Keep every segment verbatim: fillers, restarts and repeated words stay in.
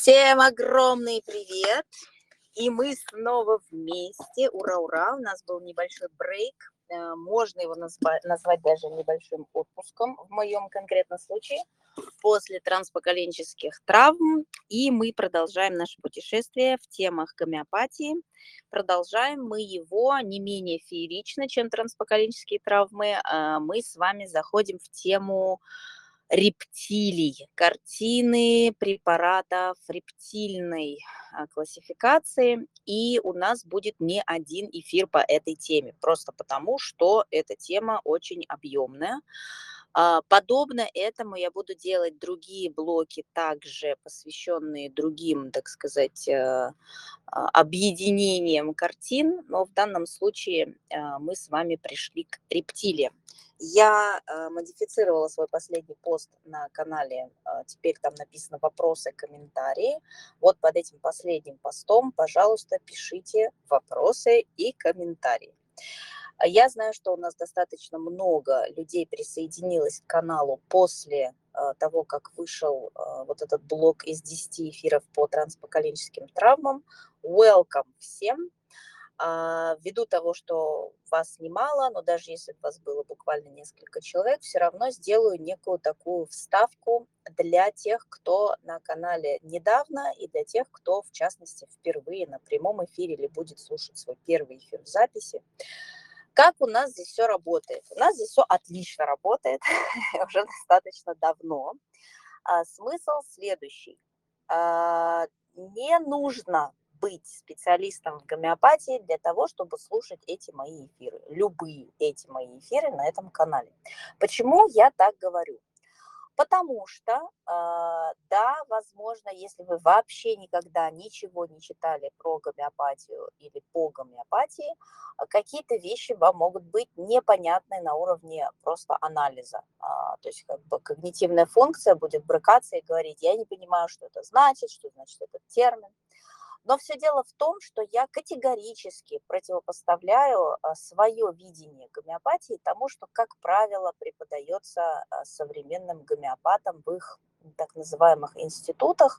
Всем огромный привет! И мы снова вместе. Ура, ура! У нас был небольшой брейк. Можно его назвать, назвать даже небольшим отпуском в моем конкретном случае после транспоколенческих травм. И мы продолжаем наше путешествие в темах гомеопатии. Продолжаем мы его не менее феерично, чем транспоколенческие травмы. Мы с вами заходим в тему рептилий, картины препаратов рептильной классификации, и у нас будет не один эфир по этой теме, просто потому, что эта тема очень объемная. Подобно этому я буду делать другие блоки, также посвященные другим, так сказать, объединениям картин, но в данном случае мы с вами пришли к рептилиям. Я э, модифицировала свой последний пост на канале, э, теперь там написано вопросы, комментарии. Вот под этим последним постом, пожалуйста, пишите вопросы и комментарии. Я знаю, что у нас достаточно много людей присоединилось к каналу после э, того, как вышел э, вот этот блок из десяти эфиров по транспоколенческим травмам. Welcome всем! Ввиду того, что вас немало, но даже если у вас было буквально несколько человек, все равно сделаю некую такую вставку для тех, кто на канале недавно, и для тех, кто, в частности, впервые на прямом эфире или будет слушать свой первый эфир в записи. Как у нас здесь все работает? У нас здесь все отлично работает, уже достаточно давно. Смысл следующий. Не нужно быть специалистом в гомеопатии для того, чтобы слушать эти мои эфиры, любые эти мои эфиры на этом канале. Почему я так говорю? Потому что, да, возможно, если вы вообще никогда ничего не читали про гомеопатию или по гомеопатии, какие-то вещи вам могут быть непонятны на уровне просто анализа. То есть как бы когнитивная функция будет брыкаться и говорить: я не понимаю, что это значит, что значит этот термин. Но все дело в том, что я категорически противопоставляю свое видение гомеопатии тому, что, как правило, преподается современным гомеопатам в их так называемых институтах.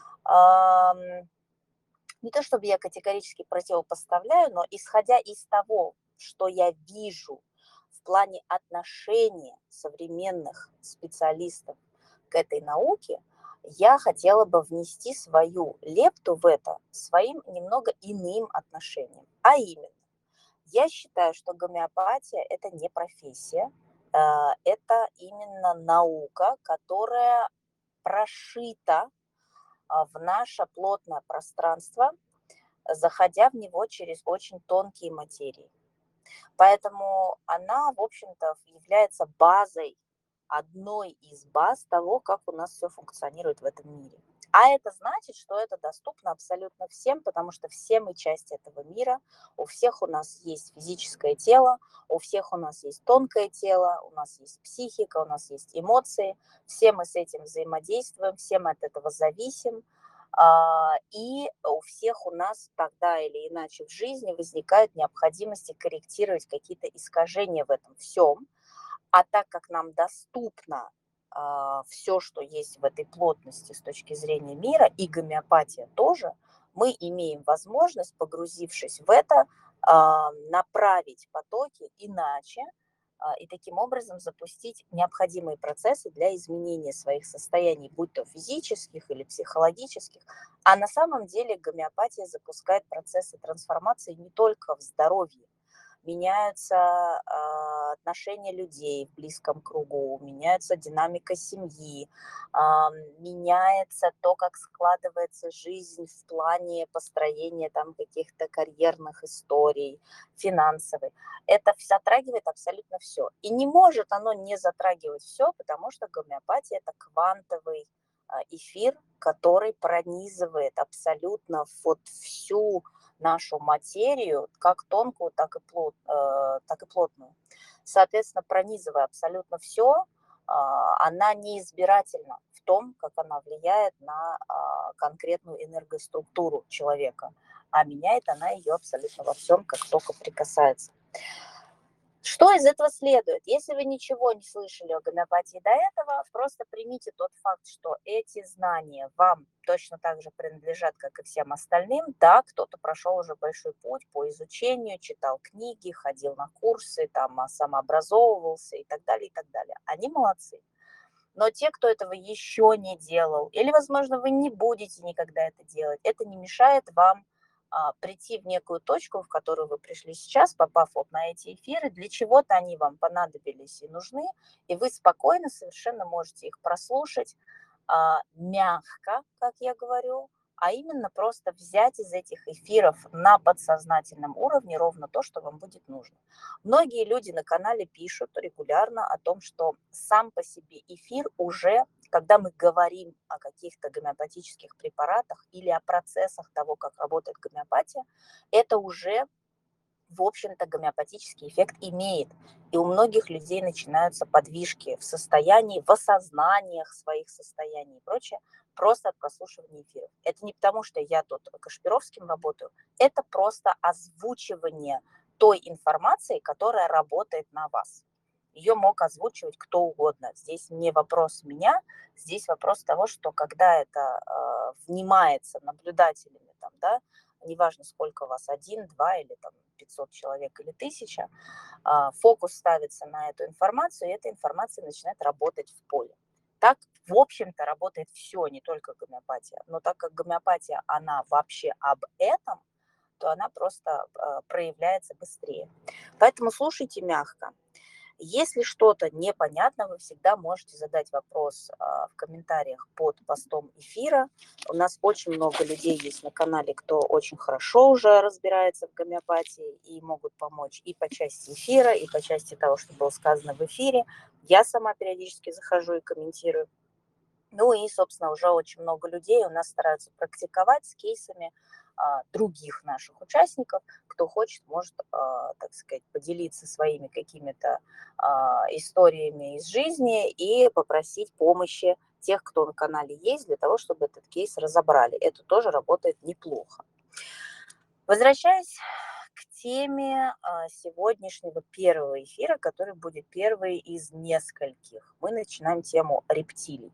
Не то чтобы я категорически противопоставляю, но исходя из того, что я вижу в плане отношения современных специалистов к этой науке, я хотела бы внести свою лепту в это своим немного иным отношением. А именно, я считаю, что гомеопатия – это не профессия, это именно наука, которая прошита в наше плотное пространство, заходя в него через очень тонкие материи. Поэтому она, в общем-то, является базой, одной из баз того, как у нас все функционирует в этом мире. А это значит, что это доступно абсолютно всем, потому что все мы часть этого мира, у всех у нас есть физическое тело, у всех у нас есть тонкое тело, у нас есть психика, у нас есть эмоции, все мы с этим взаимодействуем, все мы от этого зависим, и у всех у нас тогда или иначе в жизни возникают необходимости корректировать какие-то искажения в этом всем. А так как нам доступно э, все, что есть в этой плотности с точки зрения мира, и гомеопатия тоже, мы имеем возможность, погрузившись в это, э, направить потоки иначе э, и таким образом запустить необходимые процессы для изменения своих состояний, будь то физических или психологических. А на самом деле гомеопатия запускает процессы трансформации не только в здоровье. Меняются э, отношения людей в близком кругу, меняется динамика семьи, э, меняется то, как складывается жизнь в плане построения там каких-то карьерных историй, финансовой. Это затрагивает абсолютно все. И не может оно не затрагивать все, потому что гомеопатия – это квантовый э, эфир, который пронизывает абсолютно вот всю нашу материю, как тонкую, так и, плот, э, так и плотную. Соответственно, пронизывая абсолютно все, э, она неизбирательна в том, как она влияет на э, конкретную энергоструктуру человека, а меняет она ее абсолютно во всем, как только прикасается. Что из этого следует? Если вы ничего не слышали о гомеопатии до этого, просто примите тот факт, что эти знания вам точно так же принадлежат, как и всем остальным. Да, кто-то прошел уже большой путь по изучению, читал книги, ходил на курсы, там, самообразовывался и так далее, и так далее. Они молодцы. Но те, кто этого еще не делал, или, возможно, вы не будете никогда это делать, это не мешает вам а, прийти в некую точку, в которую вы пришли сейчас, попав вот на эти эфиры, для чего-то они вам понадобились и нужны, и вы спокойно совершенно можете их прослушать а, мягко, как я говорю, а именно просто взять из этих эфиров на подсознательном уровне ровно то, что вам будет нужно. Многие люди на канале пишут регулярно о том, что сам по себе эфир уже, когда мы говорим о каких-то гомеопатических препаратах или о процессах того, как работает гомеопатия, это уже, в общем-то, гомеопатический эффект имеет. И у многих людей начинаются подвижки в состоянии, в осознаниях своих состояний и прочее, просто от прослушивания эфиров. Это не потому, что я тут Кашпировским работаю, это просто озвучивание той информации, которая работает на вас. Ее мог озвучивать кто угодно. Здесь не вопрос меня, здесь вопрос того, что когда это э, внимается наблюдателями, там, да, неважно, сколько у вас, один, два или там пятьсот человек или тысяча, фокус ставится на эту информацию, и эта информация начинает работать в поле. Так, в общем-то, работает все, не только гомеопатия. Но так как гомеопатия, она вообще об этом, то она просто проявляется быстрее. Поэтому слушайте мягко. Если что-то непонятно, вы всегда можете задать вопрос а, в комментариях под постом эфира. У нас очень много людей есть на канале, кто очень хорошо уже разбирается в гомеопатии и могут помочь и по части эфира, и по части того, что было сказано в эфире. Я сама периодически захожу и комментирую. Ну и, собственно, уже очень много людей у нас стараются практиковать с кейсами а, других наших участников. Кто хочет, может, а, так сказать, поделиться своими какими-то а, историями из жизни и попросить помощи тех, кто на канале есть, для того, чтобы этот кейс разобрали. Это тоже работает неплохо. Возвращаясь к теме а, сегодняшнего первого эфира, который будет первый из нескольких. Мы начинаем тему рептилий.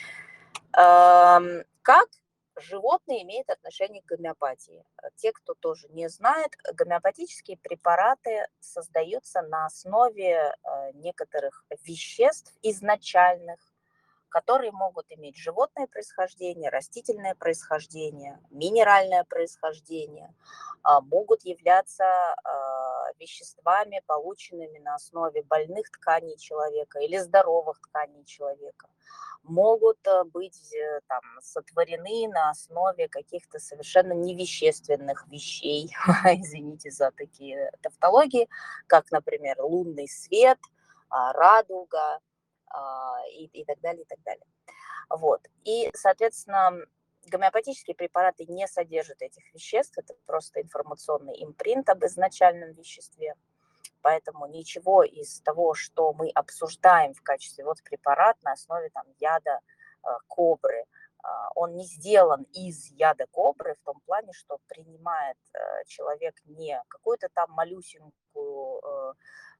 Как животные имеют отношение к гомеопатии? Те, кто тоже не знает, гомеопатические препараты создаются на основе некоторых веществ изначальных, которые могут иметь животное происхождение, растительное происхождение, минеральное происхождение, могут являться веществами, полученными на основе больных тканей человека или здоровых тканей человека, могут быть там сотворены на основе каких-то совершенно невещественных вещей, извините за такие тавтологии, как, например, лунный свет, радуга, и, и так далее, и так далее. Вот. И, соответственно, гомеопатические препараты не содержат этих веществ, это просто информационный импринт об изначальном веществе. Поэтому ничего из того, что мы обсуждаем в качестве вот препарат на основе там, яда э, кобры, э, он не сделан из яда кобры в том плане, что принимает э, человек не какую-то там малюсенькую э,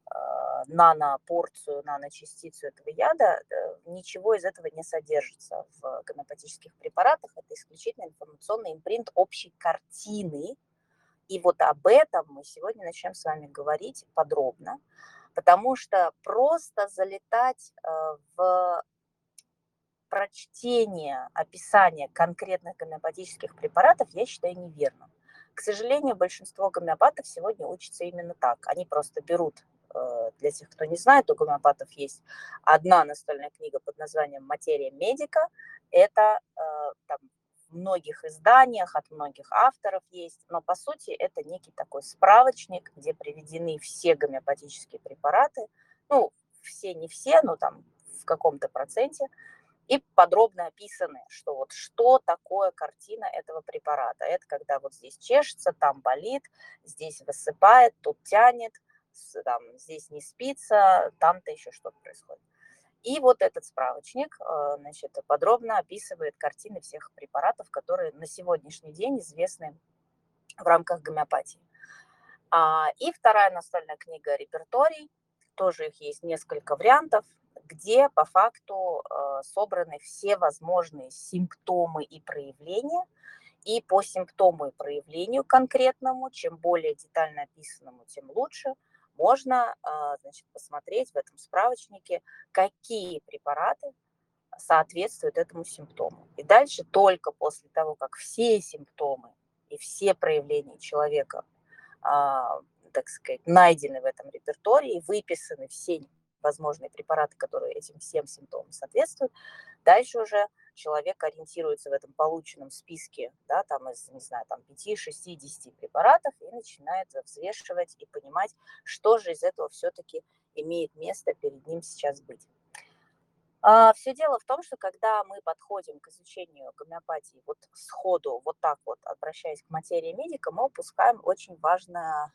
нанопорцию, наночастицу этого яда, ничего из этого не содержится в гомеопатических препаратах. Это исключительно информационный импринт общей картины. И вот об этом мы сегодня начнем с вами говорить подробно, потому что просто залетать в прочтение описания конкретных гомеопатических препаратов я считаю неверным. К сожалению, большинство гомеопатов сегодня учатся именно так. Они просто берут, для тех, кто не знает, у гомеопатов есть одна настольная книга под названием «Материя медика». Это там, в многих изданиях, от многих авторов есть, но по сути это некий такой справочник, где приведены все гомеопатические препараты, ну, все не все, но там в каком-то проценте, и подробно описаны, что вот что такое картина этого препарата. Это когда вот здесь чешется, там болит, здесь высыпает, тут тянет, там, здесь не спится, там-то еще что-то происходит. И вот этот справочник, значит, подробно описывает картины всех препаратов, которые на сегодняшний день известны в рамках гомеопатии. И вторая настольная книга «Репертуарий». тоже их есть несколько вариантов, где по факту э, собраны все возможные симптомы и проявления. И по симптому и проявлению конкретному, чем более детально описанному, тем лучше, можно, а, значит, посмотреть в этом справочнике, какие препараты соответствуют этому симптому. И дальше только после того, как все симптомы и все проявления человека, а, так сказать, найдены в этом репертуаре, выписаны все возможные препараты, которые этим всем симптомам соответствуют, дальше уже человек ориентируется в этом полученном списке, да, там из, не знаю, там пяти, шести, десяти препаратов и начинает взвешивать и понимать, что же из этого все-таки имеет место перед ним сейчас быть. А, все дело в том, что когда мы подходим к изучению гомеопатии вот сходу, вот так вот, обращаясь к материи медика, мы упускаем очень важное,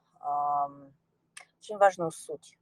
очень важную суть.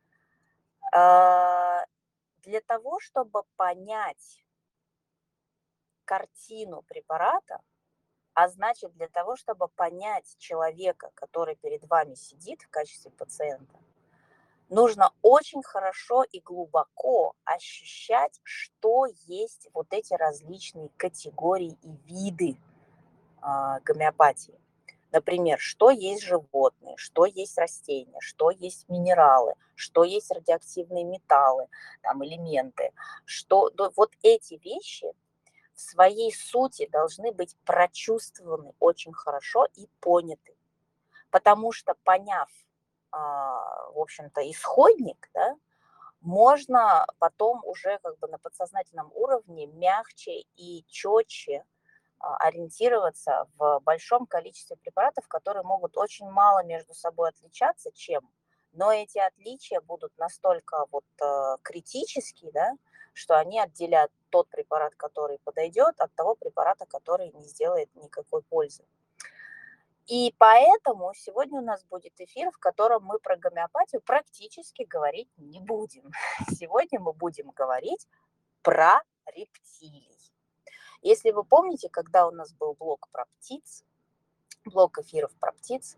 Для того, чтобы понять картину препарата, а значит, для того, чтобы понять человека, который перед вами сидит в качестве пациента, нужно очень хорошо и глубоко ощущать, что есть вот эти различные категории и виды э, гомеопатии. Например, что есть животные, что есть растения, что есть минералы, что есть радиоактивные металлы, там, элементы. Что, вот эти вещи в своей сути должны быть прочувствованы очень хорошо и поняты. Потому что, поняв, в общем-то, исходник, да, можно потом уже как бы на подсознательном уровне мягче и четче ориентироваться в большом количестве препаратов, которые могут очень мало между собой отличаться, чем, но эти отличия будут настолько вот э, критические, да, что они отделят тот препарат, который подойдет, от того препарата, который не сделает никакой пользы. И поэтому сегодня у нас будет эфир, в котором мы про гомеопатию практически говорить не будем. Сегодня мы будем говорить про рептилий. Если вы помните, когда у нас был блог про птиц, блог эфиров про птиц,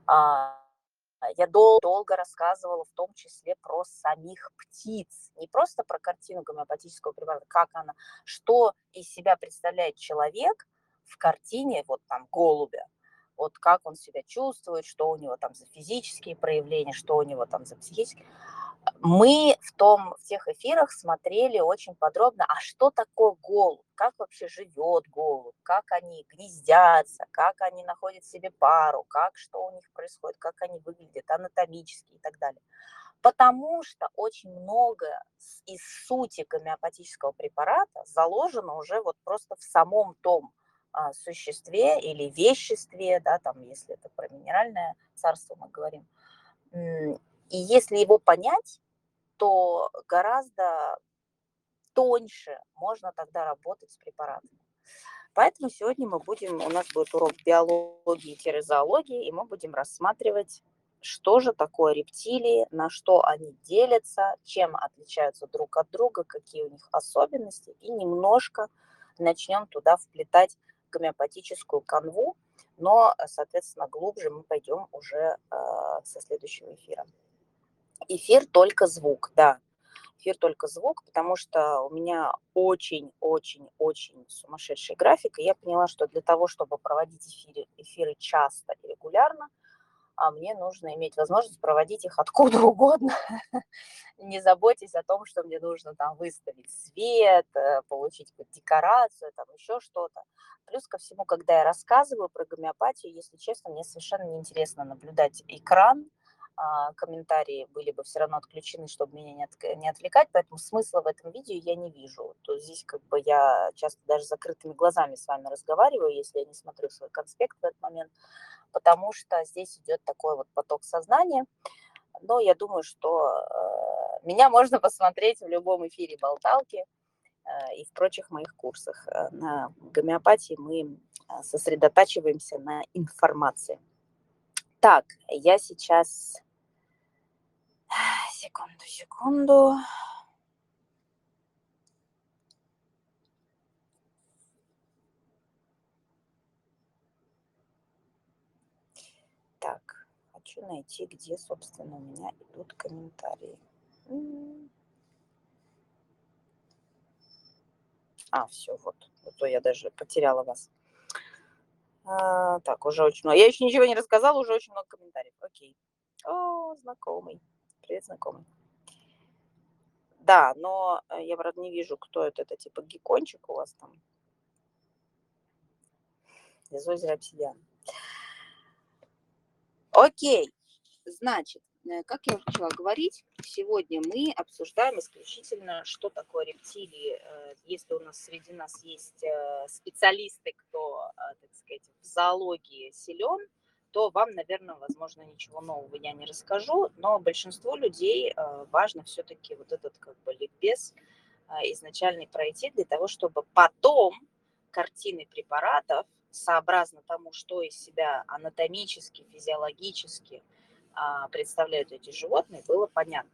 я дол- долго рассказывала в том числе про самих птиц. Не просто про картину гомеопатического препарата, как она, что из себя представляет человек в картине, вот там, голубя, вот как он себя чувствует, что у него там за физические проявления, что у него там за психические. Мы в, том, в тех эфирах смотрели очень подробно, а что такое голубь, как вообще живет голубь, как они гнездятся, как они находят себе пару, как что у них происходит, как они выглядят анатомически и так далее. Потому что очень многое из сути гомеопатического препарата заложено уже вот просто в самом том а, существе или веществе, да, там, если это про минеральное царство мы говорим. И если его понять, то гораздо тоньше можно тогда работать с препаратами. Поэтому сегодня мы будем, у нас будет урок биологии-зоологии, и мы будем рассматривать, что же такое рептилии, на что они делятся, чем отличаются друг от друга, какие у них особенности, и немножко начнем туда вплетать гомеопатическую канву, но, соответственно, глубже мы пойдем уже э, со следующего эфира. Эфир только звук, да. Эфир только звук, потому что у меня очень-очень-очень сумасшедший график, и я поняла, что для того, чтобы проводить эфиры, эфиры часто и регулярно, а мне нужно иметь возможность проводить их откуда угодно. Не заботьтесь о том, что мне нужно там выставить свет, получить декорацию, там еще что-то. Плюс ко всему, когда я рассказываю про гомеопатию, если честно, мне совершенно неинтересно наблюдать экран, комментарии были бы все равно отключены, чтобы меня не, от, не отвлекать, поэтому смысла в этом видео я не вижу. То есть здесь как бы я часто даже закрытыми глазами с вами разговариваю, если я не смотрю свой конспект в этот момент, потому что здесь идет такой вот поток сознания. Но я думаю, что э, меня можно посмотреть в любом эфире болталки э, и в прочих моих курсах. На гомеопатии мы сосредотачиваемся на информации. Так, я сейчас... Секунду, секунду. Так, хочу Хочу найти, где, собственно, у меня идут комментарии. А, все, вот. А то я даже потеряла вас. А, так, уже очень много. Я еще ничего не рассказала, уже очень много комментариев. Окей. О, знакомый. Привет, знакомый. Да, но э, я, правда, не вижу, кто это. Это типа геккончик у вас там. Из озера Обсидиан. Окей. Значит, э, как я уже начала говорить, сегодня мы обсуждаем исключительно, что такое рептилии. Э, Если у нас среди нас есть э, специалисты, кто, э, так сказать, в зоологии силен, то вам, наверное, возможно, ничего нового я не расскажу, но большинству людей э, важно все-таки вот этот как бы ликбез э, изначальный пройти для того, чтобы потом картины препаратов, сообразно тому, что из себя анатомически, физиологически а, представляют эти животные, было понятно.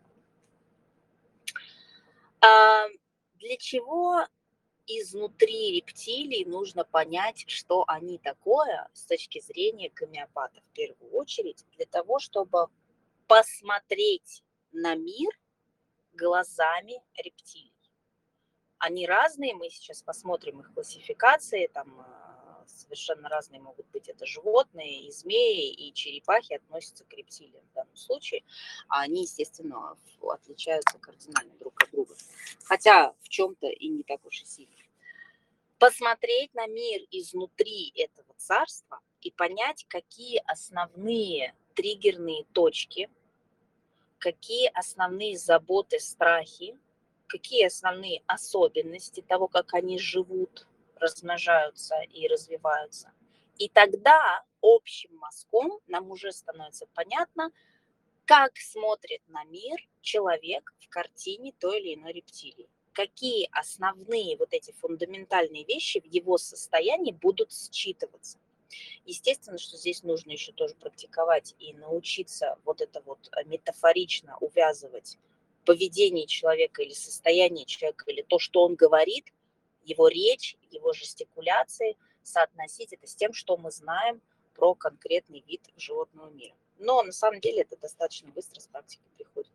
А, для чего изнутри рептилий нужно понять, что они такое с точки зрения гомеопата в первую очередь, для того, чтобы посмотреть на мир глазами рептилий. Они разные, мы сейчас посмотрим их классификации, там совершенно разные могут быть это животные, и змеи, и черепахи относятся к рептилиям в данном случае, а они, естественно, отличаются кардинально друг от друга, хотя в чем-то и не так уж и сильно. Посмотреть на мир изнутри этого царства и понять, какие основные триггерные точки, какие основные заботы, страхи, какие основные особенности того, как они живут, размножаются и развиваются. И тогда общим мазком нам уже становится понятно, как смотрит на мир человек в картине той или иной рептилии. Какие основные вот эти фундаментальные вещи в его состоянии будут считываться. Естественно, что здесь нужно еще тоже практиковать и научиться вот это вот метафорично увязывать поведение человека или состояние человека, или то, что он говорит, его речь, его жестикуляции, соотносить это с тем, что мы знаем про конкретный вид животного мира. Но на самом деле это достаточно быстро с практикой приходит.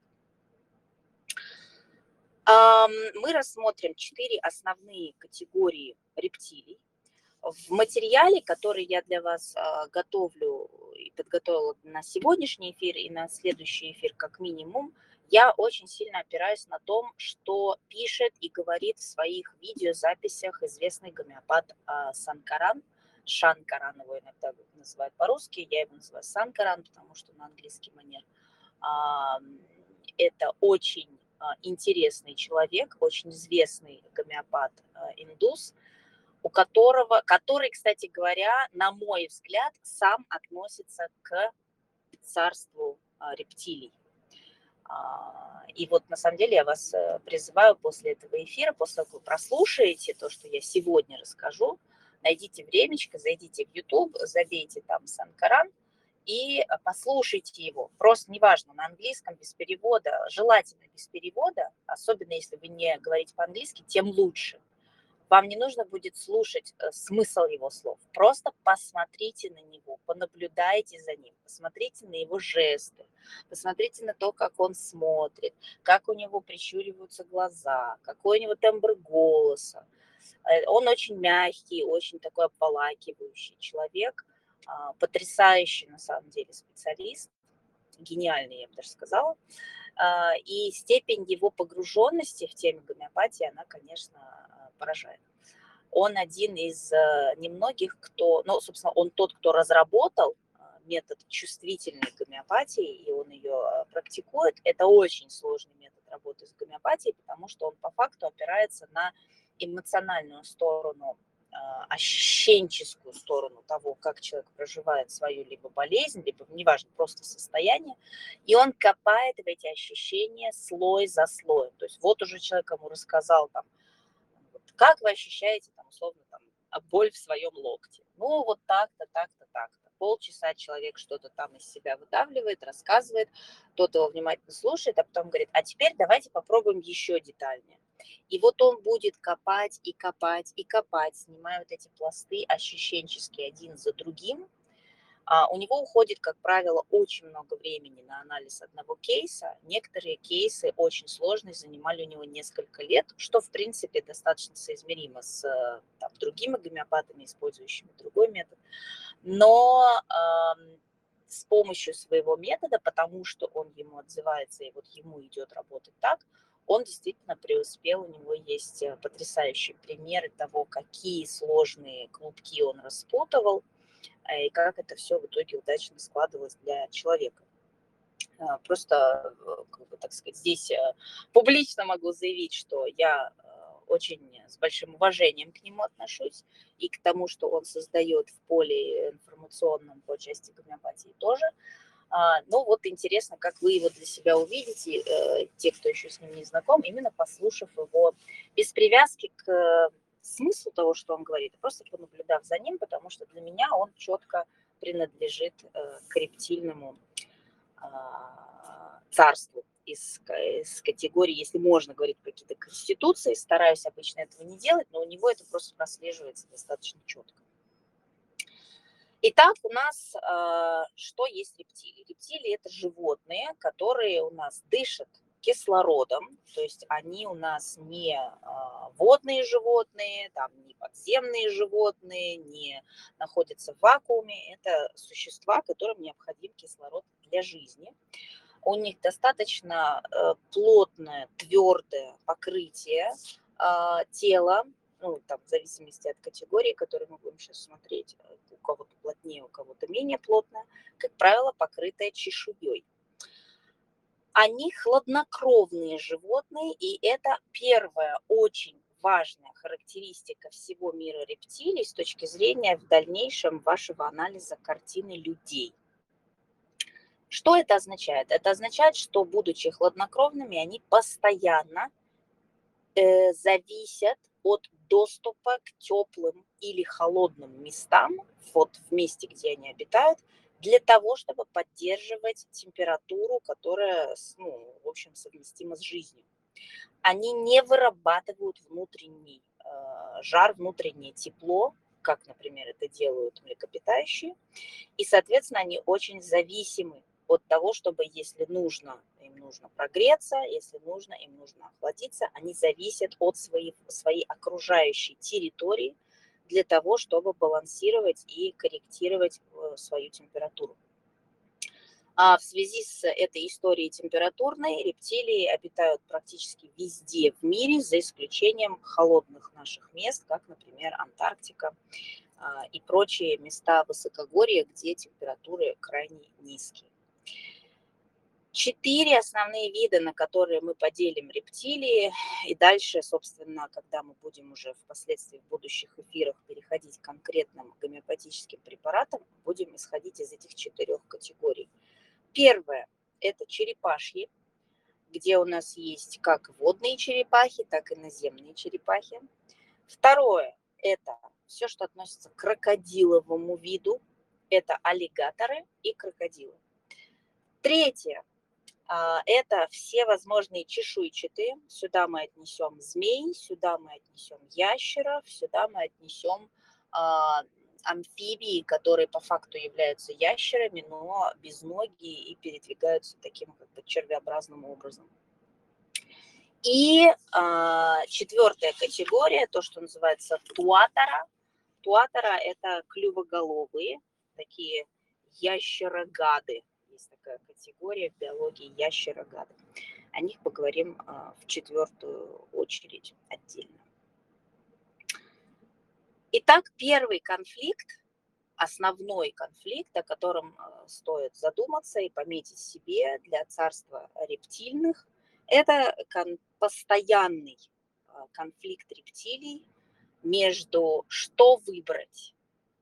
Мы рассмотрим четыре основные категории рептилий. В материале, который я для вас э, готовлю и подготовила на сегодняшний эфир и на следующий эфир как минимум, я очень сильно опираюсь на том, что пишет и говорит в своих видеозаписях известный гомеопат э, Санкаран. Шанкаран его иногда называют по-русски, я его называю Санкаран, потому что на английский манер. Э, это очень э, интересный человек, очень известный гомеопат-индус, у которого, который, кстати говоря, на мой взгляд, сам относится к царству а, рептилий. А, и вот на самом деле я вас призываю после этого эфира, после того, как вы прослушаете то, что я сегодня расскажу, найдите времечко, зайдите в YouTube, забейте там Санкаран и послушайте его. Просто неважно, на английском, без перевода, желательно без перевода, особенно если вы не говорите по-английски, тем лучше. Вам не нужно будет слушать смысл его слов. Просто посмотрите на него, понаблюдайте за ним, посмотрите на его жесты, посмотрите на то, как он смотрит, как у него прищуриваются глаза, какой у него тембр голоса. Он очень мягкий, очень такой обволакивающий человек, потрясающий на самом деле специалист, гениальный, я бы даже сказала. И степень его погруженности в теме гомеопатии, она, конечно, поражает. Он один из немногих, кто, ну, собственно, он тот, кто разработал метод чувствительной гомеопатии, и он ее практикует. Это очень сложный метод работы с гомеопатией, потому что он по факту опирается на эмоциональную сторону, ощущенческую сторону того, как человек проживает свою либо болезнь, либо, неважно, просто состояние, и он копает в эти ощущения слой за слоем. То есть вот уже человек ему рассказал, там, как вы ощущаете, там, условно, там, боль в своем локте. Ну, вот так-то, так-то, так-то. Полчаса человек что-то там из себя выдавливает, рассказывает, тот его внимательно слушает, а потом говорит, а теперь давайте попробуем еще детальнее. И вот он будет копать и копать и копать, снимая вот эти пласты ощущенческие один за другим, А у него уходит, как правило, очень много времени на анализ одного кейса. Некоторые кейсы очень сложные, занимали у него несколько лет, что, в принципе, достаточно соизмеримо с там, другими гомеопатами, использующими другой метод. Но э, с помощью своего метода, потому что он ему отзывается, и вот ему идет работать так, он действительно преуспел. У него есть потрясающие примеры того, какие сложные клубки он распутывал, и как это все в итоге удачно складывалось для человека. Просто, как бы, так сказать, здесь публично могу заявить, что я очень с большим уважением к нему отношусь, и к тому, что он создает в поле информационном по части гомеопатии тоже. Ну вот интересно, как вы его для себя увидите, те, кто еще с ним не знаком, именно послушав его без привязки к смыслу того, что он говорит, просто понаблюдав за ним, потому что для меня он четко принадлежит к рептильному царству из, из категории, если можно говорить какие-то конституции, стараюсь обычно этого не делать, но у него это просто прослеживается достаточно четко. Итак, у нас э, что есть рептилии? Рептилии – это животные, которые у нас дышат кислородом, то есть они у нас не э, водные животные, там, не подземные животные, не находятся в вакууме. Это существа, которым необходим кислород для жизни. У них достаточно э, плотное, твердое покрытие э, тела, ну, там, в зависимости от категории, которую мы будем сейчас смотреть, у кого-то плотнее, у кого-то менее плотное, как правило, покрытое чешуей. Они хладнокровные животные, и это первая очень важная характеристика всего мира рептилий с точки зрения в дальнейшем вашего анализа картины людей. Что это означает? Это означает, что, будучи хладнокровными, они постоянно э, зависят от доступа к теплым или холодным местам, вот в месте, где они обитают, для того, чтобы поддерживать температуру, которая, ну, в общем, совместима с жизнью. Они не вырабатывают внутренний э, жар, внутреннее тепло, как, например, это делают млекопитающие, и, соответственно, они очень зависимы от того, чтобы, если нужно, им нужно прогреться, если нужно, им нужно охладиться, они зависят от своей, своей окружающей территории для того, чтобы балансировать и корректировать свою температуру. А в связи с этой историей температурной рептилии обитают практически везде в мире, за исключением холодных наших мест, как, например, Антарктика и прочие места высокогорья, где температуры крайне низкие. Четыре основные вида, на которые мы поделим рептилии, и дальше, собственно, когда мы будем уже впоследствии в будущих эфирах переходить к конкретным гомеопатическим препаратам, будем исходить из этих четырех категорий. Первое – это черепашьи, где у нас есть как водные черепахи, так и наземные черепахи. Второе – это все, что относится к крокодиловому виду, это аллигаторы и крокодилы. Третье – это все возможные чешуйчатые. Сюда мы отнесем змей, сюда мы отнесем ящеров, сюда мы отнесем амфибии, которые по факту являются ящерами, но безногие и передвигаются таким как бы червеобразным образом. И э, четвертая категория, то, что называется туатара. Туатара – это клювоголовые, такие ящерогады. Есть такая категория в биологии ящерогады. О них поговорим э, в четвертую очередь отдельно. Итак, первый конфликт, основной конфликт, о котором стоит задуматься и пометить себе для царства рептильных, это постоянный конфликт рептилий между что выбрать.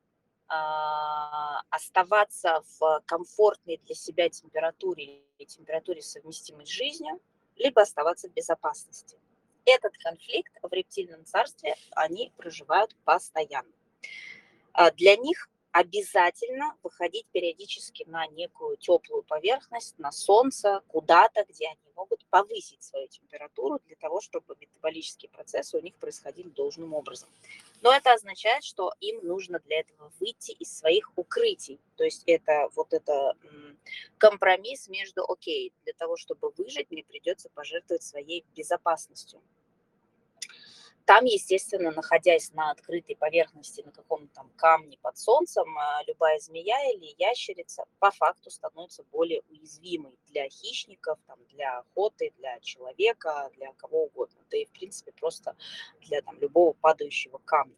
Оставаться в комфортной для себя температуре и температуре, совместимой с жизнью, либо оставаться в безопасности. Этот конфликт в рептильном царстве они проживают постоянно. Для них обязательно выходить периодически на некую теплую поверхность, на солнце, куда-то, где они могут повысить свою температуру для того, чтобы метаболические процессы у них происходили должным образом. Но это означает, что им нужно для этого выйти из своих укрытий. То есть это вот это компромисс между, окей, для того, чтобы выжить, мне придется пожертвовать своей безопасностью. Там, естественно, находясь на открытой поверхности, на каком-то там камне под солнцем, любая змея или ящерица по факту становится более уязвимой для хищников, там, для охоты, для человека, для кого угодно. Да и, в принципе, просто для там, любого падающего камня.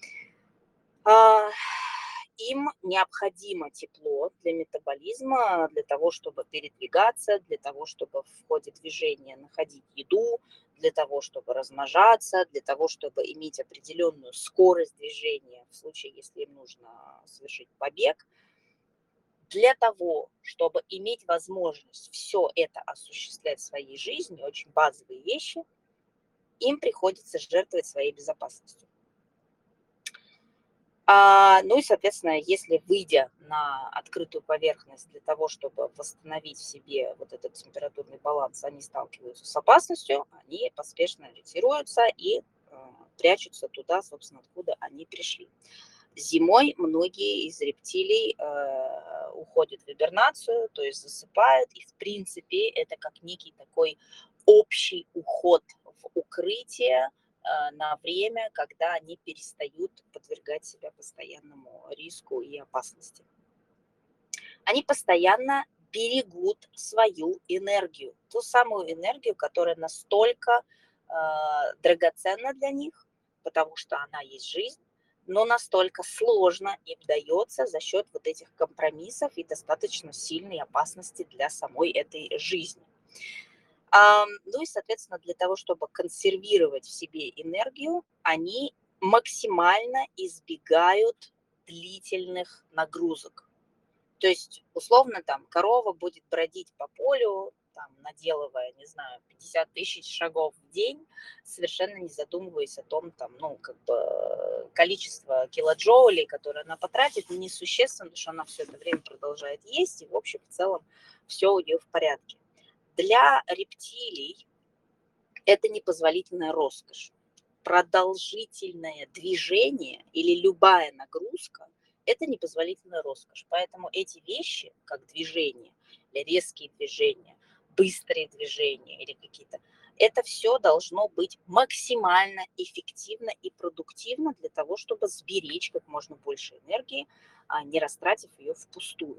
Им необходимо тепло для метаболизма, для того, чтобы передвигаться, для того, чтобы в ходе движения находить еду, для того, чтобы размножаться, для того, чтобы иметь определенную скорость движения в случае, если им нужно совершить побег. Для того, чтобы иметь возможность все это осуществлять в своей жизни, очень базовые вещи, им приходится жертвовать своей безопасностью. А, ну и, соответственно, если, выйдя на открытую поверхность для того, чтобы восстановить в себе вот этот температурный баланс, они сталкиваются с опасностью, они поспешно ретируются и э, прячутся туда, собственно, откуда они пришли. Зимой многие из рептилий э, уходят в гибернацию, то есть засыпают, и, в принципе, это как некий такой общий уход в укрытие, на время, когда они перестают подвергать себя постоянному риску и опасности. Они постоянно берегут свою энергию, ту самую энергию, которая настолько э, драгоценна для них, потому что она есть жизнь, но настолько сложно им дается за счет вот этих компромиссов и достаточно сильной опасности для самой этой жизни. Ну и, соответственно, для того, чтобы консервировать в себе энергию, они максимально избегают длительных нагрузок. То есть, условно, там, корова будет бродить по полю, там, наделывая, не знаю, пятьдесят тысяч шагов в день, совершенно не задумываясь о том, там, ну, как бы, количество килоджоулей, которые она потратит, несущественно, потому что она все это время продолжает есть, и, в общем, в целом, все у нее в порядке. Для рептилий это непозволительная роскошь. Продолжительное движение или любая нагрузка – это непозволительная роскошь. Поэтому эти вещи, как движение, или резкие движения, быстрые движения или какие-то, это все должно быть максимально эффективно и продуктивно для того, чтобы сберечь как можно больше энергии, не растратив ее впустую.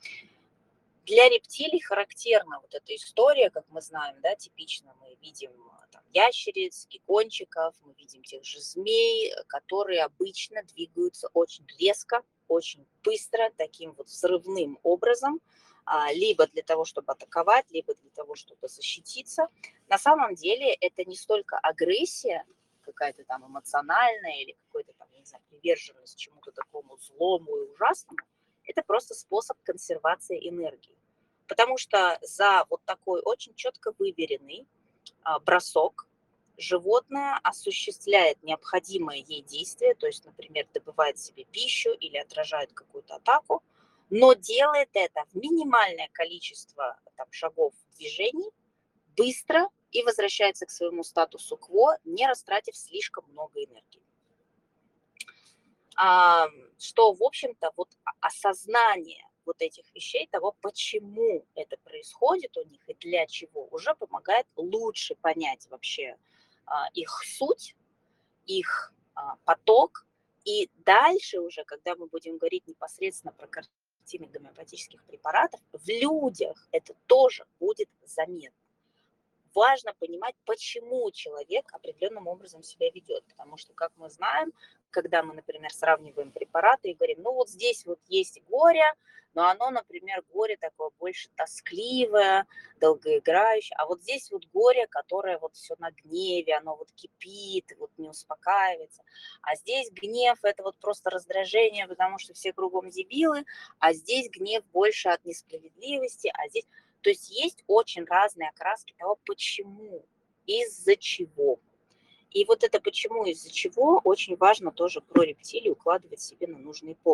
Для рептилий характерна вот эта история, как мы знаем, да, типично мы видим там, ящериц, геккончиков, мы видим тех же змей, которые обычно двигаются очень резко, очень быстро, таким вот взрывным образом, либо для того, чтобы атаковать, либо для того, чтобы защититься. На самом деле это не столько агрессия, какая-то там эмоциональная или какой-то там, не знаю, приверженность чему-то такому злому и ужасному, это просто способ консервации энергии. Потому что за вот такой очень четко выверенный бросок животное осуществляет необходимое ей действие, то есть, например, добывает себе пищу или отражает какую-то атаку, но делает это в минимальное количество там, шагов движений, быстро и возвращается к своему статусу кво, не растратив слишком много энергии. А, что, в общем-то, вот осознание вот этих вещей, того, почему это происходит у них и для чего, уже помогает лучше понять вообще а, их суть, их а, поток. И дальше уже, когда мы будем говорить непосредственно про картины гомеопатических препаратов, в людях это тоже будет заметно. Важно понимать, почему человек определенным образом себя ведет. Потому что, как мы знаем, когда мы, например, сравниваем препараты и говорим, ну вот здесь вот есть горе, но оно, например, горе такое больше тоскливое, долгоиграющее, а вот здесь вот горе, которое вот все на гневе, оно вот кипит, вот не успокаивается, а здесь гнев – это вот просто раздражение, потому что все кругом дебилы, а здесь гнев больше от несправедливости, а здесь… То есть есть очень разные окраски того, почему, из-за чего. И вот это почему, из-за чего очень важно тоже про рептилии укладывать себе на нужные полки.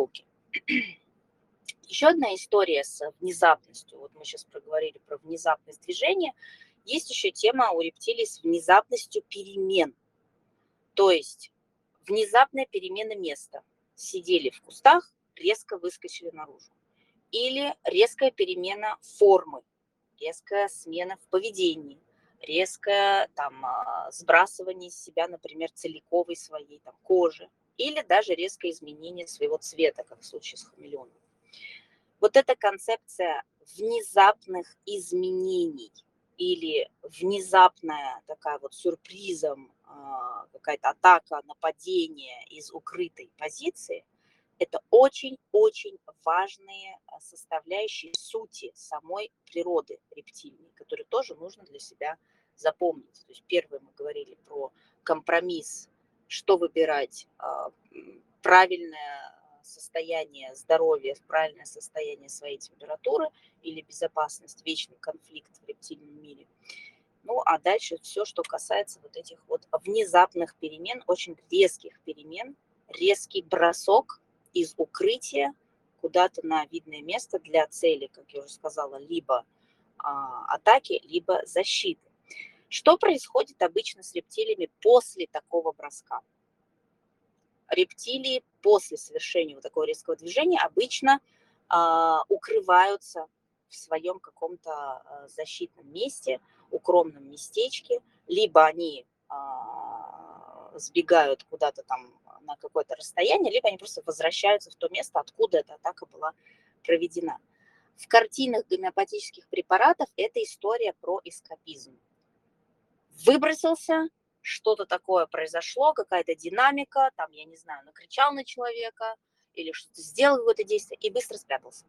Еще одна история с внезапностью. Вот мы сейчас проговорили про внезапность движения. Есть еще тема у рептилий с внезапностью перемен. То есть внезапная перемена места. Сидели в кустах, резко выскочили наружу. Или резкая перемена формы, резкая смена в поведении, резкое там, сбрасывание из себя, например, целиковой своей там, кожи. Или даже резкое изменение своего цвета, как в случае с хамелеоном. Вот эта концепция внезапных изменений или внезапная такая вот сюрпризом какая-то атака, нападение из укрытой позиции, это очень-очень важные составляющие сути самой природы рептилий, которые тоже нужно для себя запомнить. То есть первое мы говорили про компромисс, что выбирать, правильное состояние здоровья, правильное состояние своей температуры или безопасность, вечный конфликт в рептильном мире. Ну, а дальше все, что касается вот этих вот внезапных перемен, очень резких перемен, резкий бросок из укрытия куда-то на видное место для цели, как я уже сказала, либо а, атаки, либо защиты. Что происходит обычно с рептилиями после такого броска? Рептилии после совершения вот такого резкого движения обычно а, укрываются в своем каком-то а, защитном месте, укромном местечке, либо они а, сбегают куда-то там на какое-то расстояние, либо они просто возвращаются в то место, откуда эта атака была проведена. В картинах гомеопатических препаратов это история про эскапизм. Выбросился, что-то такое произошло, какая-то динамика, там, я не знаю, накричал на человека или что-то сделал какое-то действие и быстро спрятался.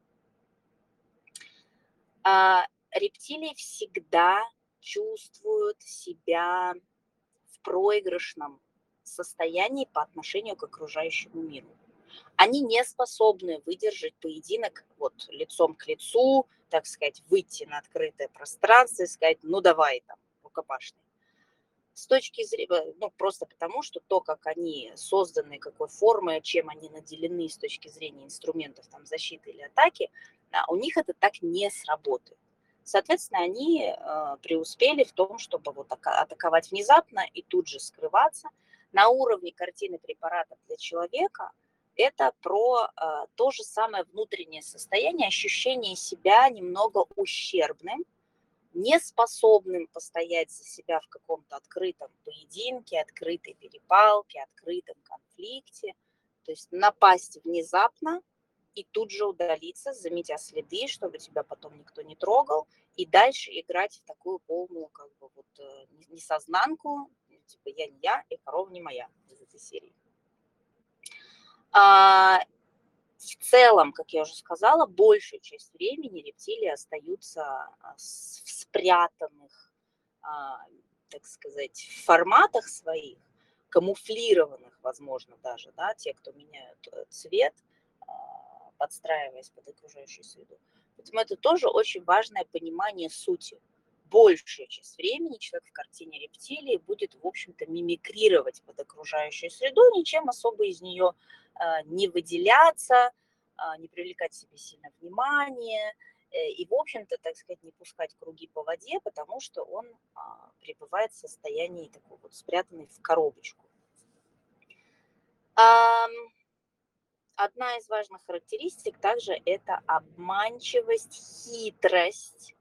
А рептилии всегда чувствуют себя в проигрышном состоянии по отношению к окружающему миру. Они не способны выдержать поединок вот лицом к лицу, так сказать, выйти на открытое пространство и сказать, ну давай там, рукопашный. С точки зрения, ну, просто потому, что то, как они созданы, какой формой, чем они наделены с точки зрения инструментов там, защиты или атаки, да, у них это так не сработает. Соответственно, они э, преуспели в том, чтобы вот атаковать внезапно и тут же скрываться. На уровне картины препаратов для человека это про э, то же самое внутреннее состояние, ощущение себя немного ущербным, неспособным постоять за себя в каком-то открытом поединке, открытой перепалке, открытом конфликте. То есть напасть внезапно и тут же удалиться, заметя следы, чтобы тебя потом никто не трогал, и дальше играть в такую полную как бы вот несознанку, типа я не я, и корова не моя из этой серии. А, в целом, как я уже сказала, большую часть времени рептилии остаются в спрятанных, так сказать, форматах своих, камуфлированных, возможно, даже, да, те, кто меняют цвет, подстраиваясь под окружающую среду. Поэтому это тоже очень важное понимание сути. Большую часть времени человек в картине рептилии будет, в общем-то, мимикрировать под окружающую среду, ничем особо из нее не выделяться, не привлекать к себе сильно внимание и, в общем-то, так сказать, не пускать круги по воде, потому что он пребывает в состоянии такой вот спрятанный в коробочку. Одна из важных характеристик также это обманчивость, хитрость,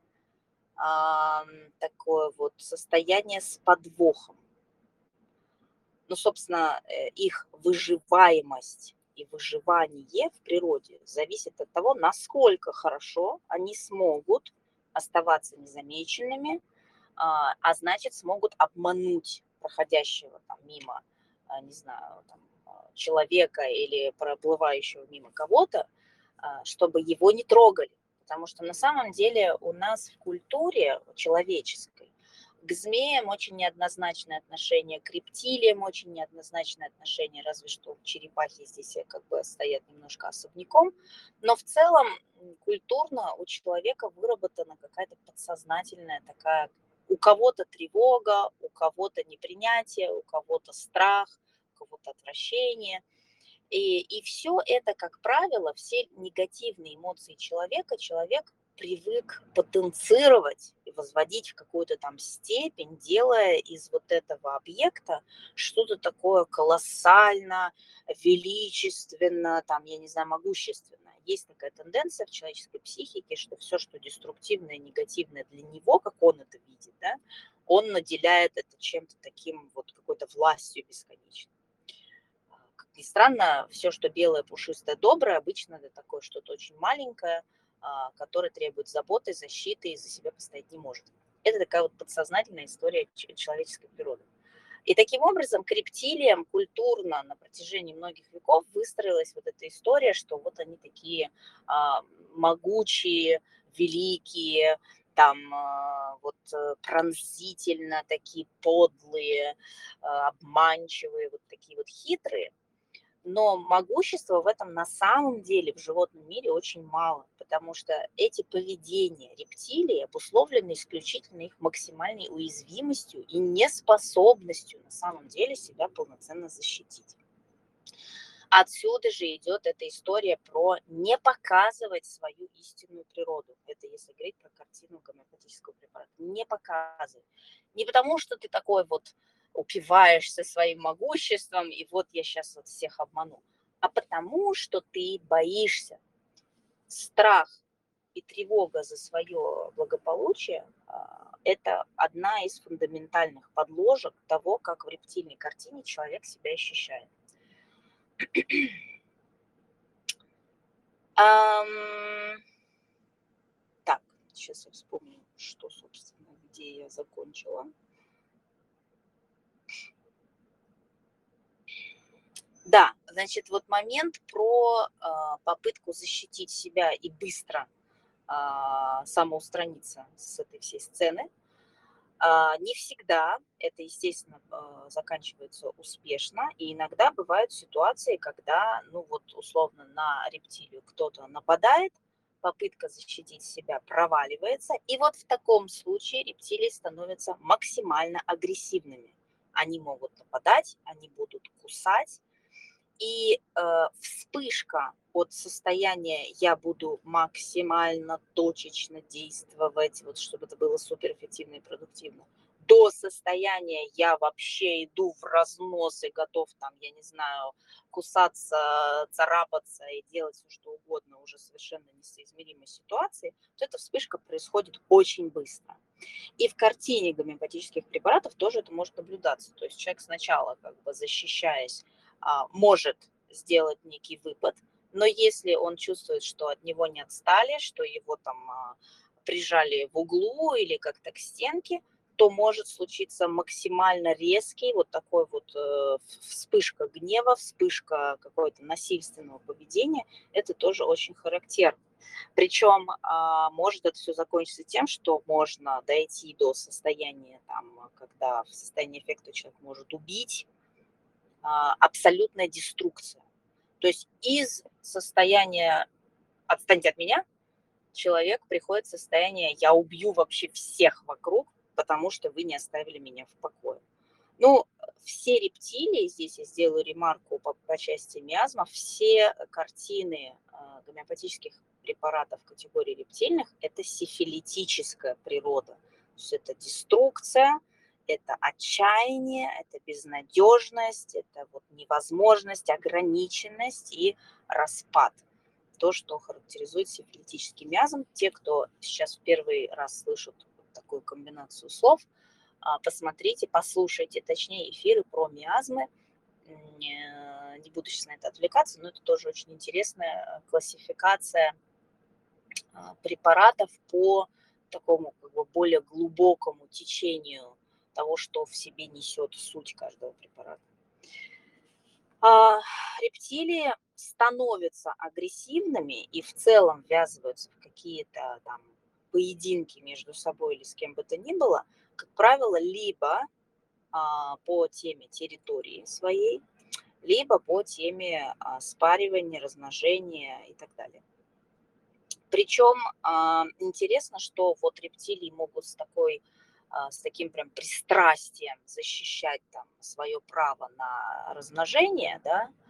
такое вот состояние с подвохом. Ну, собственно, их выживаемость и выживание в природе зависит от того, насколько хорошо они смогут оставаться незамеченными, а значит, смогут обмануть проходящего там мимо, не знаю, там, человека или проплывающего мимо кого-то, чтобы его не трогали. Потому что на самом деле у нас в культуре человеческой к змеям очень неоднозначное отношение, к рептилиям очень неоднозначное отношение, разве что черепахи здесь как бы стоят немножко особняком. Но в целом культурно у человека выработана какая-то подсознательная такая, у кого-то тревога, у кого-то непринятие, у кого-то страх, у кого-то отвращение. И, и все это, как правило, все негативные эмоции человека, человек привык потенцировать и возводить в какую-то там степень, делая из вот этого объекта что-то такое колоссально, величественно, там, я не знаю, могущественное. Есть такая тенденция в человеческой психике, что все, что деструктивное, негативное для него, как он это видит, да, он наделяет это чем-то таким, вот какой-то властью бесконечной. Как ни странно, все, что белое, пушистое, доброе, обычно это такое что-то очень маленькое, а, которое требует заботы, защиты и за себя постоять не может. Это такая вот подсознательная история человеческой природы. И таким образом к рептилиям культурно на протяжении многих веков выстроилась вот эта история, что вот они такие а, могучие, великие, там а, вот э, пронзительно такие подлые, а, обманчивые, вот такие вот хитрые. Но могущества в этом на самом деле в животном мире очень мало, потому что эти поведения рептилий обусловлены исключительно их максимальной уязвимостью и неспособностью на самом деле себя полноценно защитить. Отсюда же идет эта история про не показывать свою истинную природу. Это если говорить про картину гомеопатического препарата. Не показывать. Не потому, что ты такой вот упиваешься своим могуществом, и вот я сейчас вот всех обману, а потому, что ты боишься. Страх и тревога за свое благополучие – это одна из фундаментальных подложек того, как в рептильной картине человек себя ощущает. Ам, Так, сейчас я вспомню, что, собственно, где я закончила. Да, значит, вот момент про а, попытку защитить себя и быстро а, самоустраниться с этой всей сцены. А, не всегда это, естественно, а, заканчивается успешно, и иногда бывают ситуации, когда, ну вот, условно, на рептилию кто-то нападает, попытка защитить себя проваливается, и вот в таком случае рептилии становятся максимально агрессивными. Они могут нападать, они будут кусать, и э, вспышка от состояния «я буду максимально точечно действовать», вот чтобы это было суперэффективно и продуктивно, до состояния «я вообще иду в разнос и готов там, я не знаю, кусаться, царапаться и делать все, что угодно уже совершенно несоизмеримой ситуации», то эта вспышка происходит очень быстро. И в картине гомеопатических препаратов тоже это может наблюдаться. То есть человек сначала, как бы защищаясь, а, может сделать некий выпад, но если он чувствует, что от него не отстали, что его там а, прижали в углу или как-то к стенке, то может случиться максимально резкий вот такой вот э, вспышка гнева, вспышка какого-то насильственного поведения. Это тоже очень характерно. Причем а, может это все закончиться тем, что можно дойти до состояния, там, когда в состоянии эффекта человек может убить, а, абсолютная деструкция. То есть из состояния «отстаньте от меня» человек приходит в состояние «я убью вообще всех вокруг, потому что вы не оставили меня в покое». Ну, все рептилии, здесь я сделаю ремарку по, по части миазма, все картины э, гомеопатических препаратов категории рептильных – это сифилитическая природа. То есть это деструкция, это отчаяние, это безнадежность, это вот невозможность, ограниченность и распад. То, что характеризует сифилитический миазм. Те, кто сейчас в первый раз слышат такую комбинацию слов, посмотрите, послушайте, точнее, эфиры про миазмы. Не буду сейчас на это отвлекаться, но это тоже очень интересная классификация препаратов по такому как бы более глубокому течению того, что в себе несет суть каждого препарата. А, рептилии становятся агрессивными и в целом ввязываются в какие-то там поединки между собой или с кем бы то ни было, как правило, либо а, по теме территории своей, либо по теме а, спаривания, размножения и так далее. Причем а, интересно, что вот рептилии могут с такой а, с таким прям пристрастием защищать там свое право на размножение, да,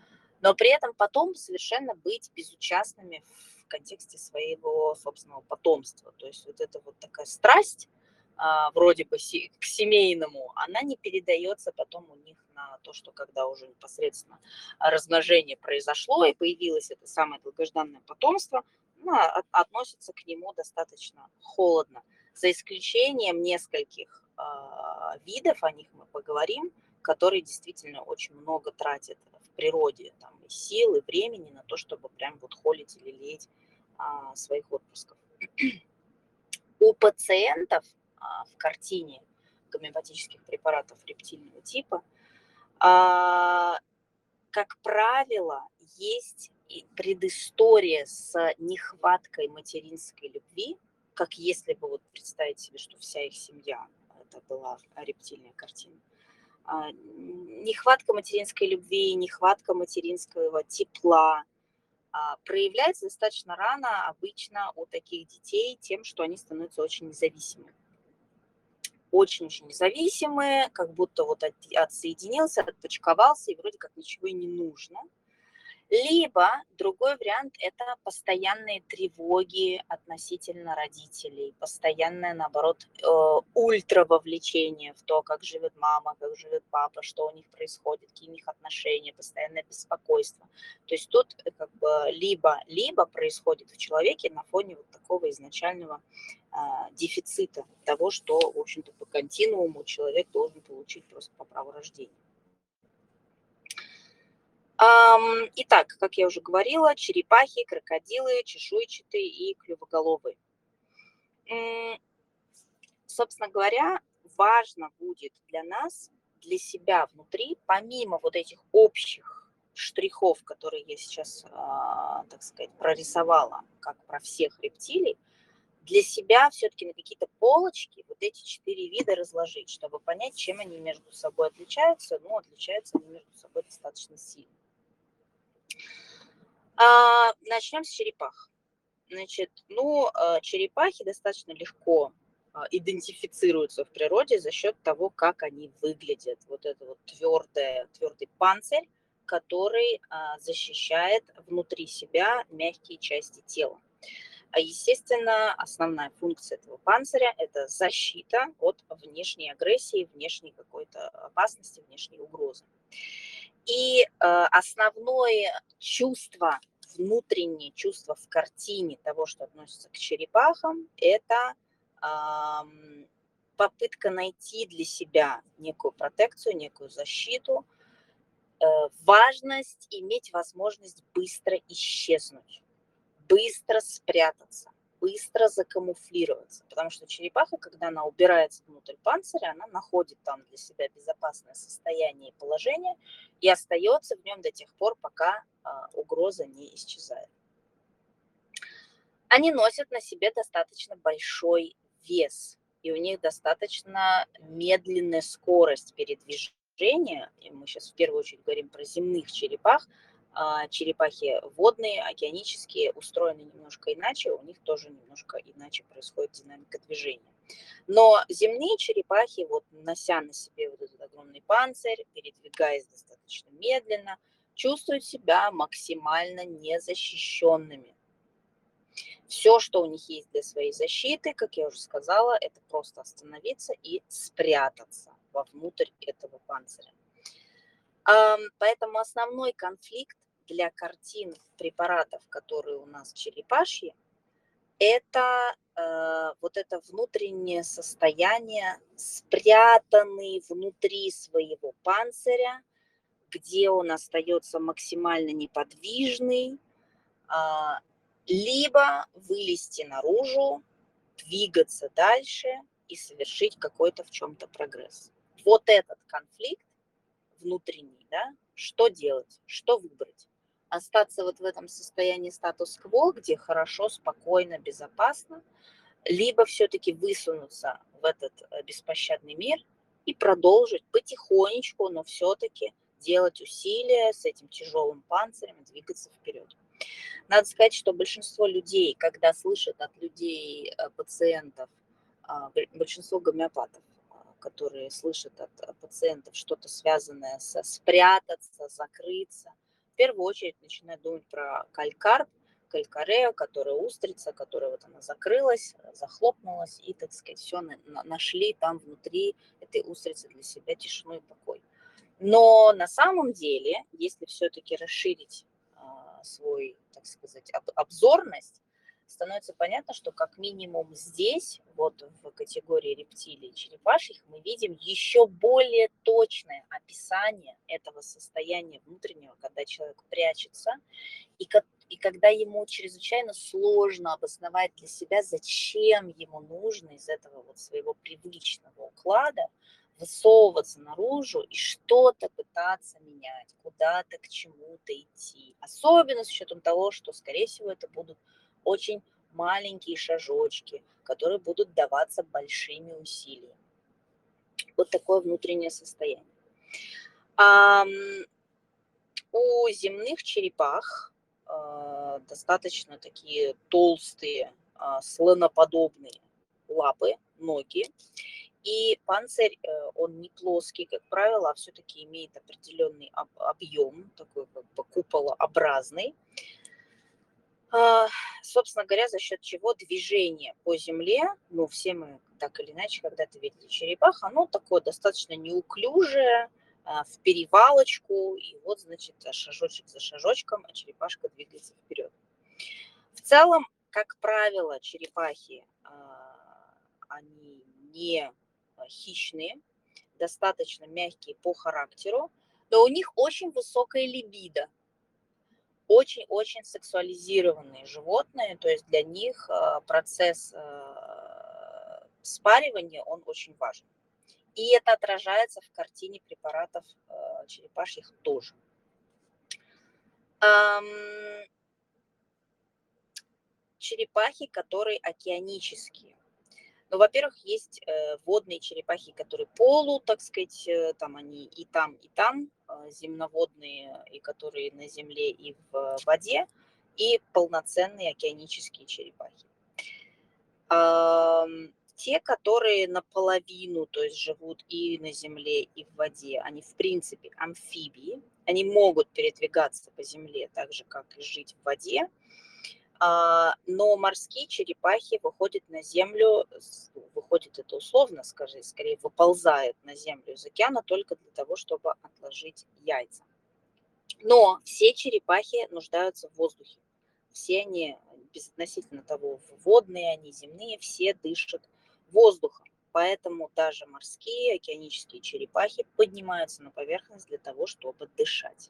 но при этом потом совершенно быть безучастными в контексте своего собственного потомства. То есть вот эта вот такая страсть, а, вроде бы се- к семейному, она не передается потом у них на то, что когда уже непосредственно размножение произошло и появилось это самое долгожданное потомство, ну, а- от- относится к нему достаточно холодно, за исключением нескольких а, видов, о них мы поговорим, которые действительно очень много тратят в природе там, и сил, и времени на то, чтобы прям вот холить или лелеять а, своих отпрысков. У пациентов а, в картине гомеопатических препаратов рептильного типа, а, как правило, есть и предыстория с нехваткой материнской любви, как если бы вот представить себе, что вся их семья это была рептильная картина. А, нехватка материнской любви, нехватка материнского тепла а, проявляется достаточно рано обычно у таких детей тем, что они становятся очень независимыми. Очень-очень независимые, как будто вот от, отсоединился, отпочковался, и вроде как ничего и не нужно. Либо другой вариант – это постоянные тревоги относительно родителей, постоянное, наоборот, э, ультра вовлечение в то, как живет мама, как живет папа, что у них происходит, какие у них отношения, постоянное беспокойство. То есть тут как бы либо-либо происходит в человеке на фоне вот такого изначального а, дефицита того, что, в общем-то, по континууму человек должен получить просто по праву рождения. Итак, как я уже говорила, черепахи, крокодилы, чешуйчатые и клювоголовые. Собственно говоря, важно будет для нас, для себя внутри, помимо вот этих общих штрихов, которые я сейчас, так сказать, прорисовала, как про всех рептилий, для себя все-таки на какие-то полочки вот эти четыре вида разложить, чтобы понять, чем они между собой отличаются. Ну, отличаются они между собой достаточно сильно. А, начнем с черепах. Значит, ну, черепахи достаточно легко идентифицируются в природе за счет того, как они выглядят. Вот это вот твердое, твердый панцирь, который защищает внутри себя мягкие части тела. А, естественно, основная функция этого панциря – это защита от внешней агрессии, внешней какой-то опасности, внешней угрозы. И э, основное чувство, внутреннее чувство в картине того, что относится к черепахам, это э, попытка найти для себя некую протекцию, некую защиту, э, важность иметь возможность быстро исчезнуть, быстро спрятаться, быстро закамуфлироваться, потому что черепаха, когда она убирается внутрь панциря, она находит там для себя безопасное состояние и положение и остается в нем до тех пор, пока а, угроза не исчезает. Они носят на себе достаточно большой вес, и у них достаточно медленная скорость передвижения, и мы сейчас в первую очередь говорим про земных черепах. Черепахи водные, океанические, устроены немножко иначе, у них тоже немножко иначе происходит динамика движения. Но земные черепахи, вот нося на себе вот этот огромный панцирь, передвигаясь достаточно медленно, чувствуют себя максимально незащищенными. Все, что у них есть для своей защиты, как я уже сказала, это просто остановиться и спрятаться вовнутрь этого панциря. Поэтому основной конфликт для картин препаратов, которые у нас черепашьи, это э, вот это внутреннее состояние, спрятанный внутри своего панциря, где он остается максимально неподвижный, э, либо вылезти наружу, двигаться дальше и совершить какой-то в чем-то прогресс. Вот этот конфликт внутренний, да, что делать, что выбрать? Остаться вот в этом состоянии статус-кво, где хорошо, спокойно, безопасно, либо все-таки высунуться в этот беспощадный мир и продолжить потихонечку, но все-таки делать усилия с этим тяжелым панцирем и двигаться вперед. Надо сказать, что большинство людей, когда слышат от людей, пациентов, большинство гомеопатов, которые слышат от пациентов что-то связанное со спрятаться, закрыться, в первую очередь начинают думать про калькарп, калькарею, которая устрица, которая вот она закрылась, захлопнулась, и, так сказать, все нашли там внутри этой устрицы для себя тишину и покой. Но на самом деле, если все-таки расширить а, свой, так сказать, об, обзорность, становится понятно, что как минимум здесь, вот в категории рептилий и черепашьих, мы видим еще более точное описание этого состояния внутреннего, когда человек прячется, и, и когда ему чрезвычайно сложно обосновать для себя, зачем ему нужно из этого вот своего привычного уклада высовываться наружу и что-то пытаться менять, куда-то к чему-то идти. Особенно с учетом того, что, скорее всего, это будут очень маленькие шажочки, которые будут даваться большими усилиями. Вот такое внутреннее состояние. А у земных черепах э, достаточно такие толстые, э, слоноподобные лапы, ноги. И панцирь, он не плоский, как правило, а все-таки имеет определенный объем, такой как бы куполообразный. Собственно говоря, за счет чего движение по земле, ну, все мы так или иначе когда-то видели черепах, оно такое достаточно неуклюжее, в перевалочку, и вот, значит, шажочек за шажочком, а черепашка двигается вперед. В целом, как правило, черепахи, они не хищные, достаточно мягкие по характеру, но у них очень высокая либидо, очень-очень сексуализированные животные, то есть для них процесс спаривания, он очень важен. И это отражается в картине препаратов черепашьих тоже. Черепахи, которые океанические. Ну, во-первых, есть э, водные черепахи, которые полу, так сказать, э, там они и там, и там, э, земноводные, и которые на земле, и в воде, и полноценные океанические черепахи. Э, те, которые наполовину, то есть живут и на земле, и в воде, они, в принципе, амфибии, они могут передвигаться по земле так же, как и жить в воде. Но морские черепахи выходят на землю, выходит это условно, скажи, скорее выползают на землю из океана только для того, чтобы отложить яйца. Но все черепахи нуждаются в воздухе. Все они, безотносительно того, водные они, земные, все дышат воздухом. Поэтому даже морские, океанические черепахи поднимаются на поверхность для того, чтобы дышать.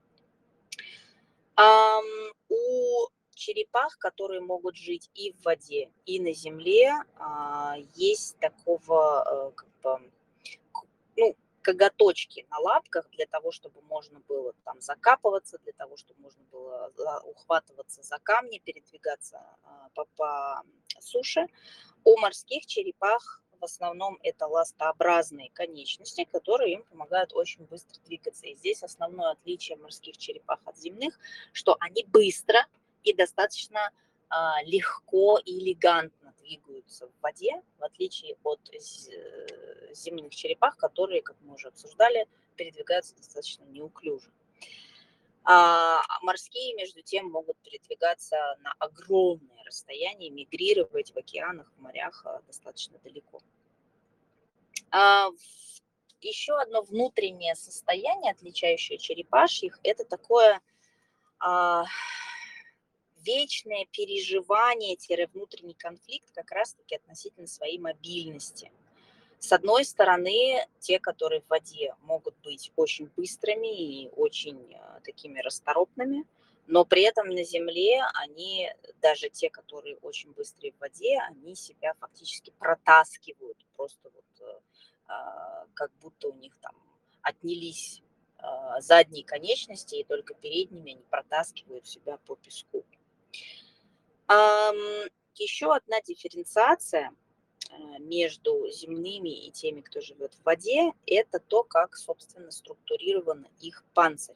У черепах, которые могут жить и в воде, и на земле, есть такого, как бы, ну, коготочки на лапках для того, чтобы можно было там закапываться, для того, чтобы можно было ухватываться за камни, передвигаться по, по суше. У морских черепах в основном это ластообразные конечности, которые им помогают очень быстро двигаться. И здесь основное отличие морских черепах от земных, что они быстро и достаточно а, легко и элегантно двигаются в воде, в отличие от земных черепах, которые, как мы уже обсуждали, передвигаются достаточно неуклюже. А морские, между тем, могут передвигаться на огромные расстояния, мигрировать в океанах, в морях достаточно далеко. А еще одно внутреннее состояние, отличающее черепашьих, это такое а, вечное переживание, внутренний конфликт как раз-таки относительно своей мобильности. С одной стороны, те, которые в воде, могут быть очень быстрыми и очень такими расторопными, но при этом на земле они, даже те, которые очень быстрые в воде, они себя фактически протаскивают, просто вот как будто у них там отнялись задние конечности, и только передними они протаскивают себя по песку. Еще одна дифференциация между земными и теми, кто живет в воде, это то, как, собственно, структурирован их панцирь.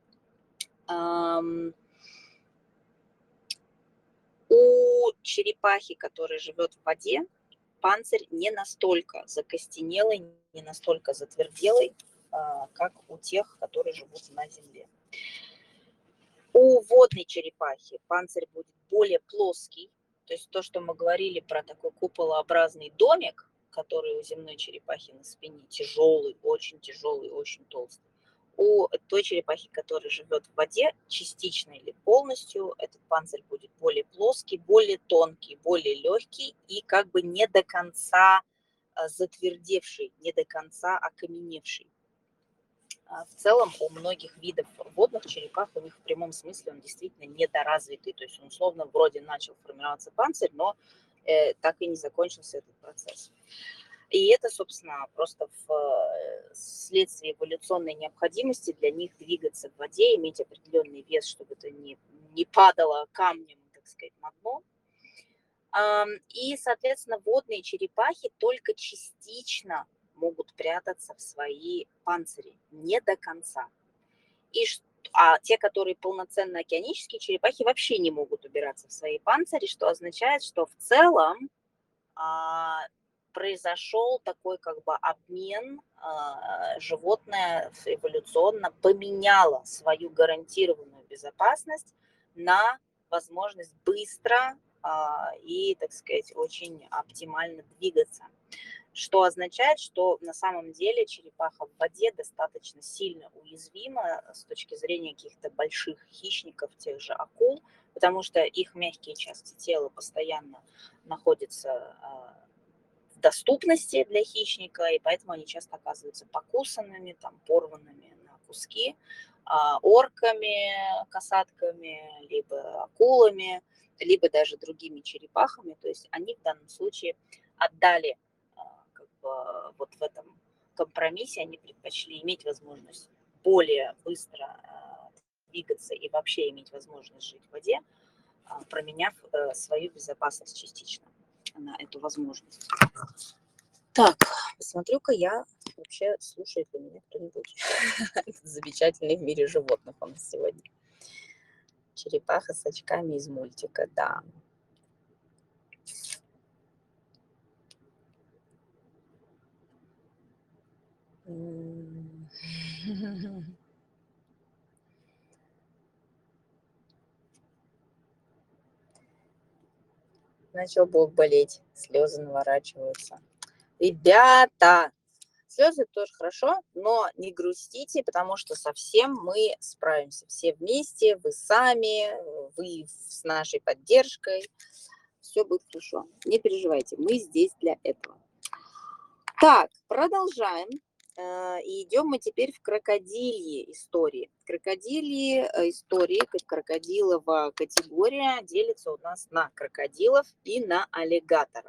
У черепахи, которая живет в воде, панцирь не настолько закостенелый, не настолько затверделый, как у тех, которые живут на земле. У водной черепахи панцирь будет более плоский, то есть то, что мы говорили про такой куполообразный домик, который у земной черепахи на спине, тяжелый, очень тяжелый, очень толстый. У той черепахи, которая живет в воде, частично или полностью, этот панцирь будет более плоский, более тонкий, более легкий и как бы не до конца затвердевший, не до конца окаменевший. В целом у многих видов водных черепах, у них в прямом смысле он действительно недоразвитый, то есть он условно вроде начал формироваться панцирь, но э, так и не закончился этот процесс. И это, собственно, просто вследствие эволюционной необходимости для них двигаться в воде, иметь определенный вес, чтобы это не, не падало камнем, так сказать, на дно. И, соответственно, водные черепахи только частично могут прятаться в свои панцири, не до конца. И, а те, которые полноценно океанические черепахи, вообще не могут убираться в свои панцири, что означает, что в целом а, произошел такой как бы обмен, а, животное эволюционно поменяло свою гарантированную безопасность на возможность быстро а, и, так сказать, очень оптимально двигаться. Что означает, что на самом деле черепаха в воде достаточно сильно уязвима с точки зрения каких-то больших хищников, тех же акул, потому что их мягкие части тела постоянно находятся в доступности для хищника, и поэтому они часто оказываются покусанными, там, порванными на куски орками, касатками, либо акулами, либо даже другими черепахами. То есть они в данном случае отдали вот в этом компромиссе, они предпочли иметь возможность более быстро двигаться и вообще иметь возможность жить в воде, променяв свою безопасность частично на эту возможность. Так, посмотрю-ка я вообще, слушает ли меня кто-нибудь. Замечательный в мире животных у нас сегодня. Черепаха с очками из мультика, да. Начал Бог болеть, слезы наворачиваются. Ребята, слезы тоже хорошо, но не грустите, потому что совсем мы справимся. Все вместе, вы сами, вы с нашей поддержкой. Все будет хорошо. Не переживайте, мы здесь для этого. Так, продолжаем. И идем мы теперь в крокодильи истории. Крокодильи истории, крокодилова категория делится у нас на крокодилов и на аллигаторов.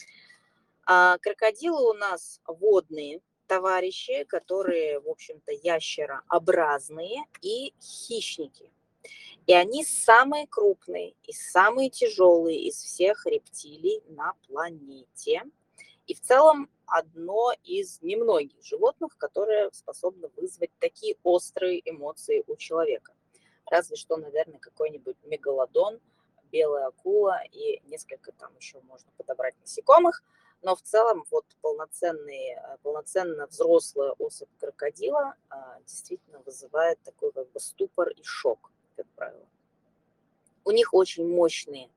А крокодилы у нас водные товарищи, которые, в общем-то, ящерообразные и хищники. И они самые крупные и самые тяжелые из всех рептилий на планете. И в целом одно из немногих животных, которое способно вызвать такие острые эмоции у человека. Разве что, наверное, какой-нибудь мегалодон, белая акула и несколько там еще можно подобрать насекомых. Но в целом вот полноценный, полноценно взрослая особь крокодила действительно вызывает такой как бы ступор и шок, как правило. У них очень мощные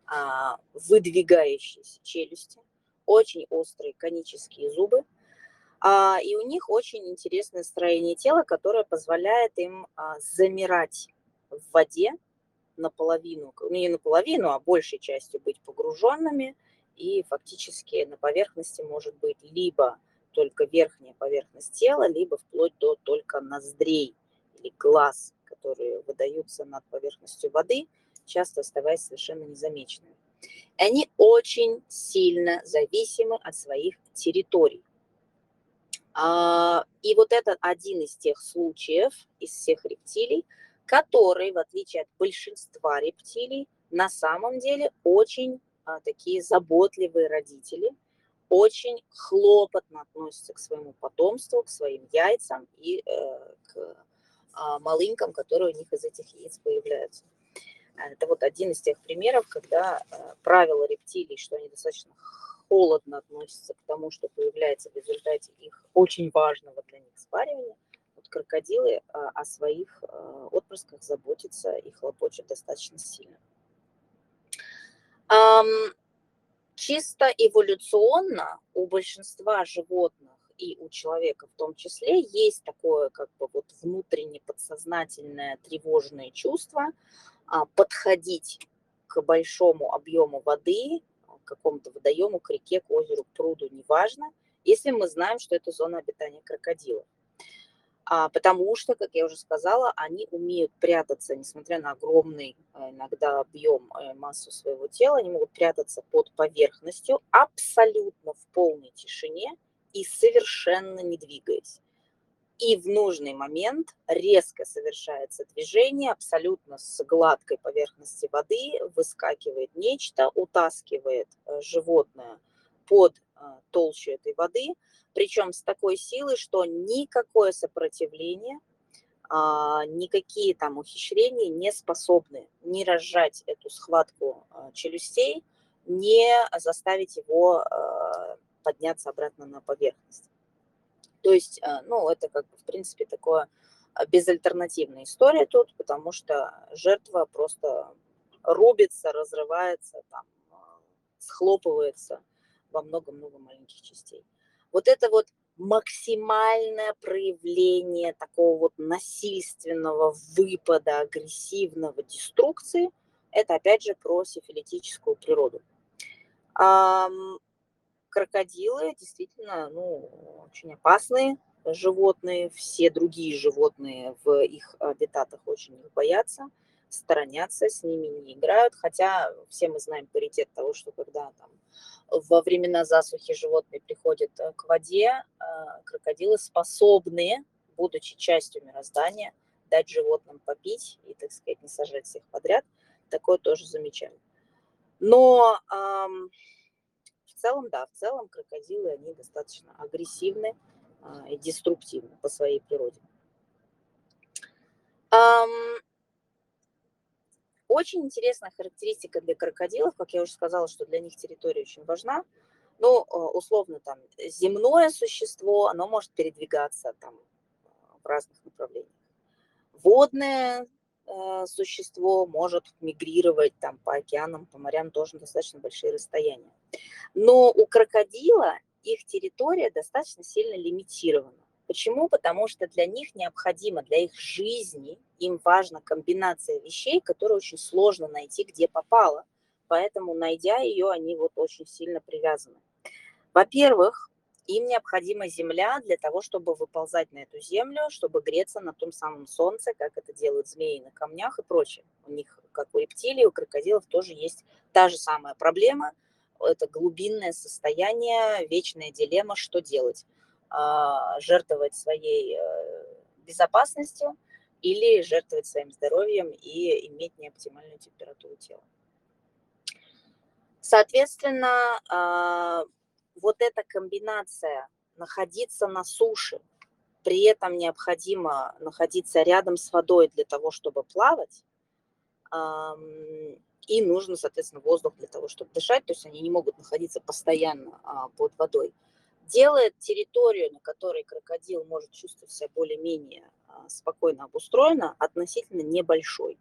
выдвигающиеся челюсти, очень острые конические зубы, и у них очень интересное строение тела, которое позволяет им замирать в воде наполовину, не наполовину, а большей частью быть погруженными, и фактически на поверхности может быть либо только верхняя поверхность тела, либо вплоть до только ноздрей или глаз, которые выдаются над поверхностью воды, часто оставаясь совершенно незамеченными. И они очень сильно зависимы от своих территорий. И вот это один из тех случаев из всех рептилий, который, в отличие от большинства рептилий, на самом деле очень а, такие заботливые родители, очень хлопотно относятся к своему потомству, к своим яйцам и э, к а, малынькам, которые у них из этих яиц появляются. Это вот один из тех примеров, когда э, правило рептилий, что они достаточно холодно относятся к тому, что появляется в результате их очень важного для них спаривания, вот крокодилы о своих отпрысках заботятся и хлопочут достаточно сильно. Чисто эволюционно у большинства животных и у человека в том числе есть такое как бы вот внутренне подсознательное тревожное чувство подходить к большому объему воды, к какому-то водоему, к реке, к озеру, к пруду, неважно, если мы знаем, что это зона обитания крокодилов. А, потому что, как я уже сказала, они умеют прятаться, несмотря на огромный иногда объем, массу своего тела, они могут прятаться под поверхностью абсолютно в полной тишине и совершенно не двигаясь. И в нужный момент резко совершается движение, абсолютно с гладкой поверхности воды выскакивает нечто, утаскивает животное под толщу этой воды, причем с такой силой, что никакое сопротивление, никакие там ухищрения не способны ни разжать эту схватку челюстей, не заставить его подняться обратно на поверхность. То есть, ну, это как бы, в принципе, такое безальтернативная история тут, потому что жертва просто рубится, разрывается, там, схлопывается во много-много маленьких частей. Вот это вот максимальное проявление такого вот насильственного выпада, агрессивного деструкции, это опять же про сифилитическую природу. Крокодилы действительно, ну, очень опасные животные, все другие животные в их обитатах очень их боятся, сторонятся, с ними не играют, хотя все мы знаем паритет того, что когда там во времена засухи животные приходят к воде, крокодилы способны, будучи частью мироздания, дать животным попить и, так сказать, не сажать всех подряд. Такое тоже замечаем. Но эм, в целом, да, в целом крокодилы, они достаточно агрессивны э, и деструктивны по своей природе. Эм, Очень интересная характеристика для крокодилов, как я уже сказала, что для них территория очень важна. Ну, условно, там, земное существо, оно может передвигаться там в разных направлениях. Водное э, существо может мигрировать там по океанам, по морям тоже достаточно большие расстояния. Но у крокодила их территория достаточно сильно лимитирована. Почему? Потому что для них необходимо, для их жизни, им важна комбинация вещей, которые очень сложно найти, где попало. Поэтому, найдя ее, они вот очень сильно привязаны. Во-первых, им необходима земля для того, чтобы выползать на эту землю, чтобы греться на том самом солнце, как это делают змеи на камнях и прочее. У них, как у рептилий, у крокодилов тоже есть та же самая проблема. Это глубинное состояние, вечная дилемма, что делать. Жертвовать своей безопасностью или жертвовать своим здоровьем и иметь неоптимальную температуру тела. Соответственно, вот эта комбинация находиться на суше, при этом необходимо находиться рядом с водой для того, чтобы плавать, и нужно, соответственно, воздух для того, чтобы дышать, то есть они не могут находиться постоянно под водой, делает территорию, на которой крокодил может чувствовать себя более-менее спокойно обустроена, относительно небольшой.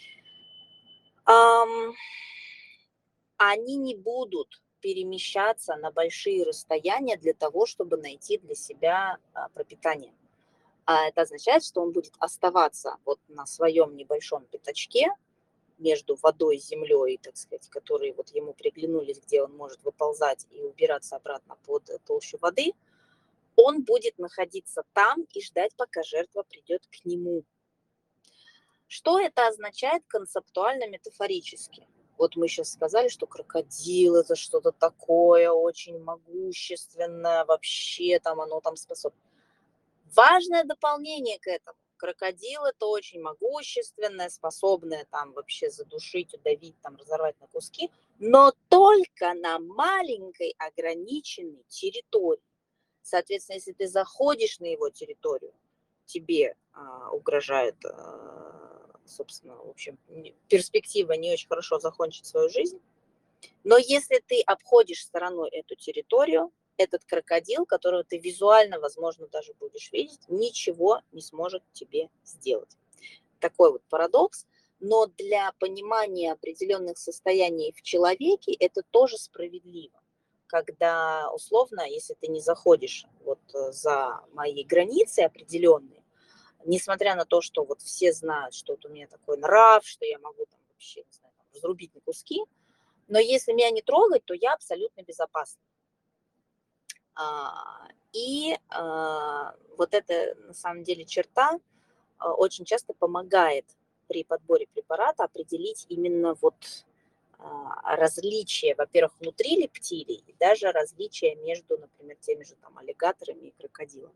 Они не будут перемещаться на большие расстояния для того, чтобы найти для себя пропитание. А это означает, что он будет оставаться вот на своем небольшом пятачке между водой и землей, так сказать, которые вот ему приглянулись, где он может выползать и убираться обратно под толщу воды. Он будет находиться там и ждать, пока жертва придет к нему. Что это означает концептуально-метафорически? Вот мы сейчас сказали, что крокодил – это что-то такое очень могущественное, вообще там оно там способно. Важное дополнение к этому. Крокодил – это очень могущественное, способное там вообще задушить, удавить, там разорвать на куски, но только на маленькой ограниченной территории. Соответственно, если ты заходишь на его территорию, тебе а, угрожает, а, собственно, в общем, перспектива не очень хорошо закончить свою жизнь. Но если ты обходишь стороной эту территорию, этот крокодил, которого ты визуально, возможно, даже будешь видеть, ничего не сможет тебе сделать. Такой вот парадокс. Но для понимания определенных состояний в человеке это тоже справедливо. Когда, условно, если ты не заходишь вот за мои границы определенные, несмотря на то, что вот все знают, что вот у меня такой нрав, что я могу там вообще, не знаю, там, разрубить на куски, но если меня не трогать, то я абсолютно безопасна. И вот эта, на самом деле, черта очень часто помогает при подборе препарата определить именно вот различия, во-первых, внутри рептилий, и даже различия между, например, теми же там аллигаторами и крокодилами.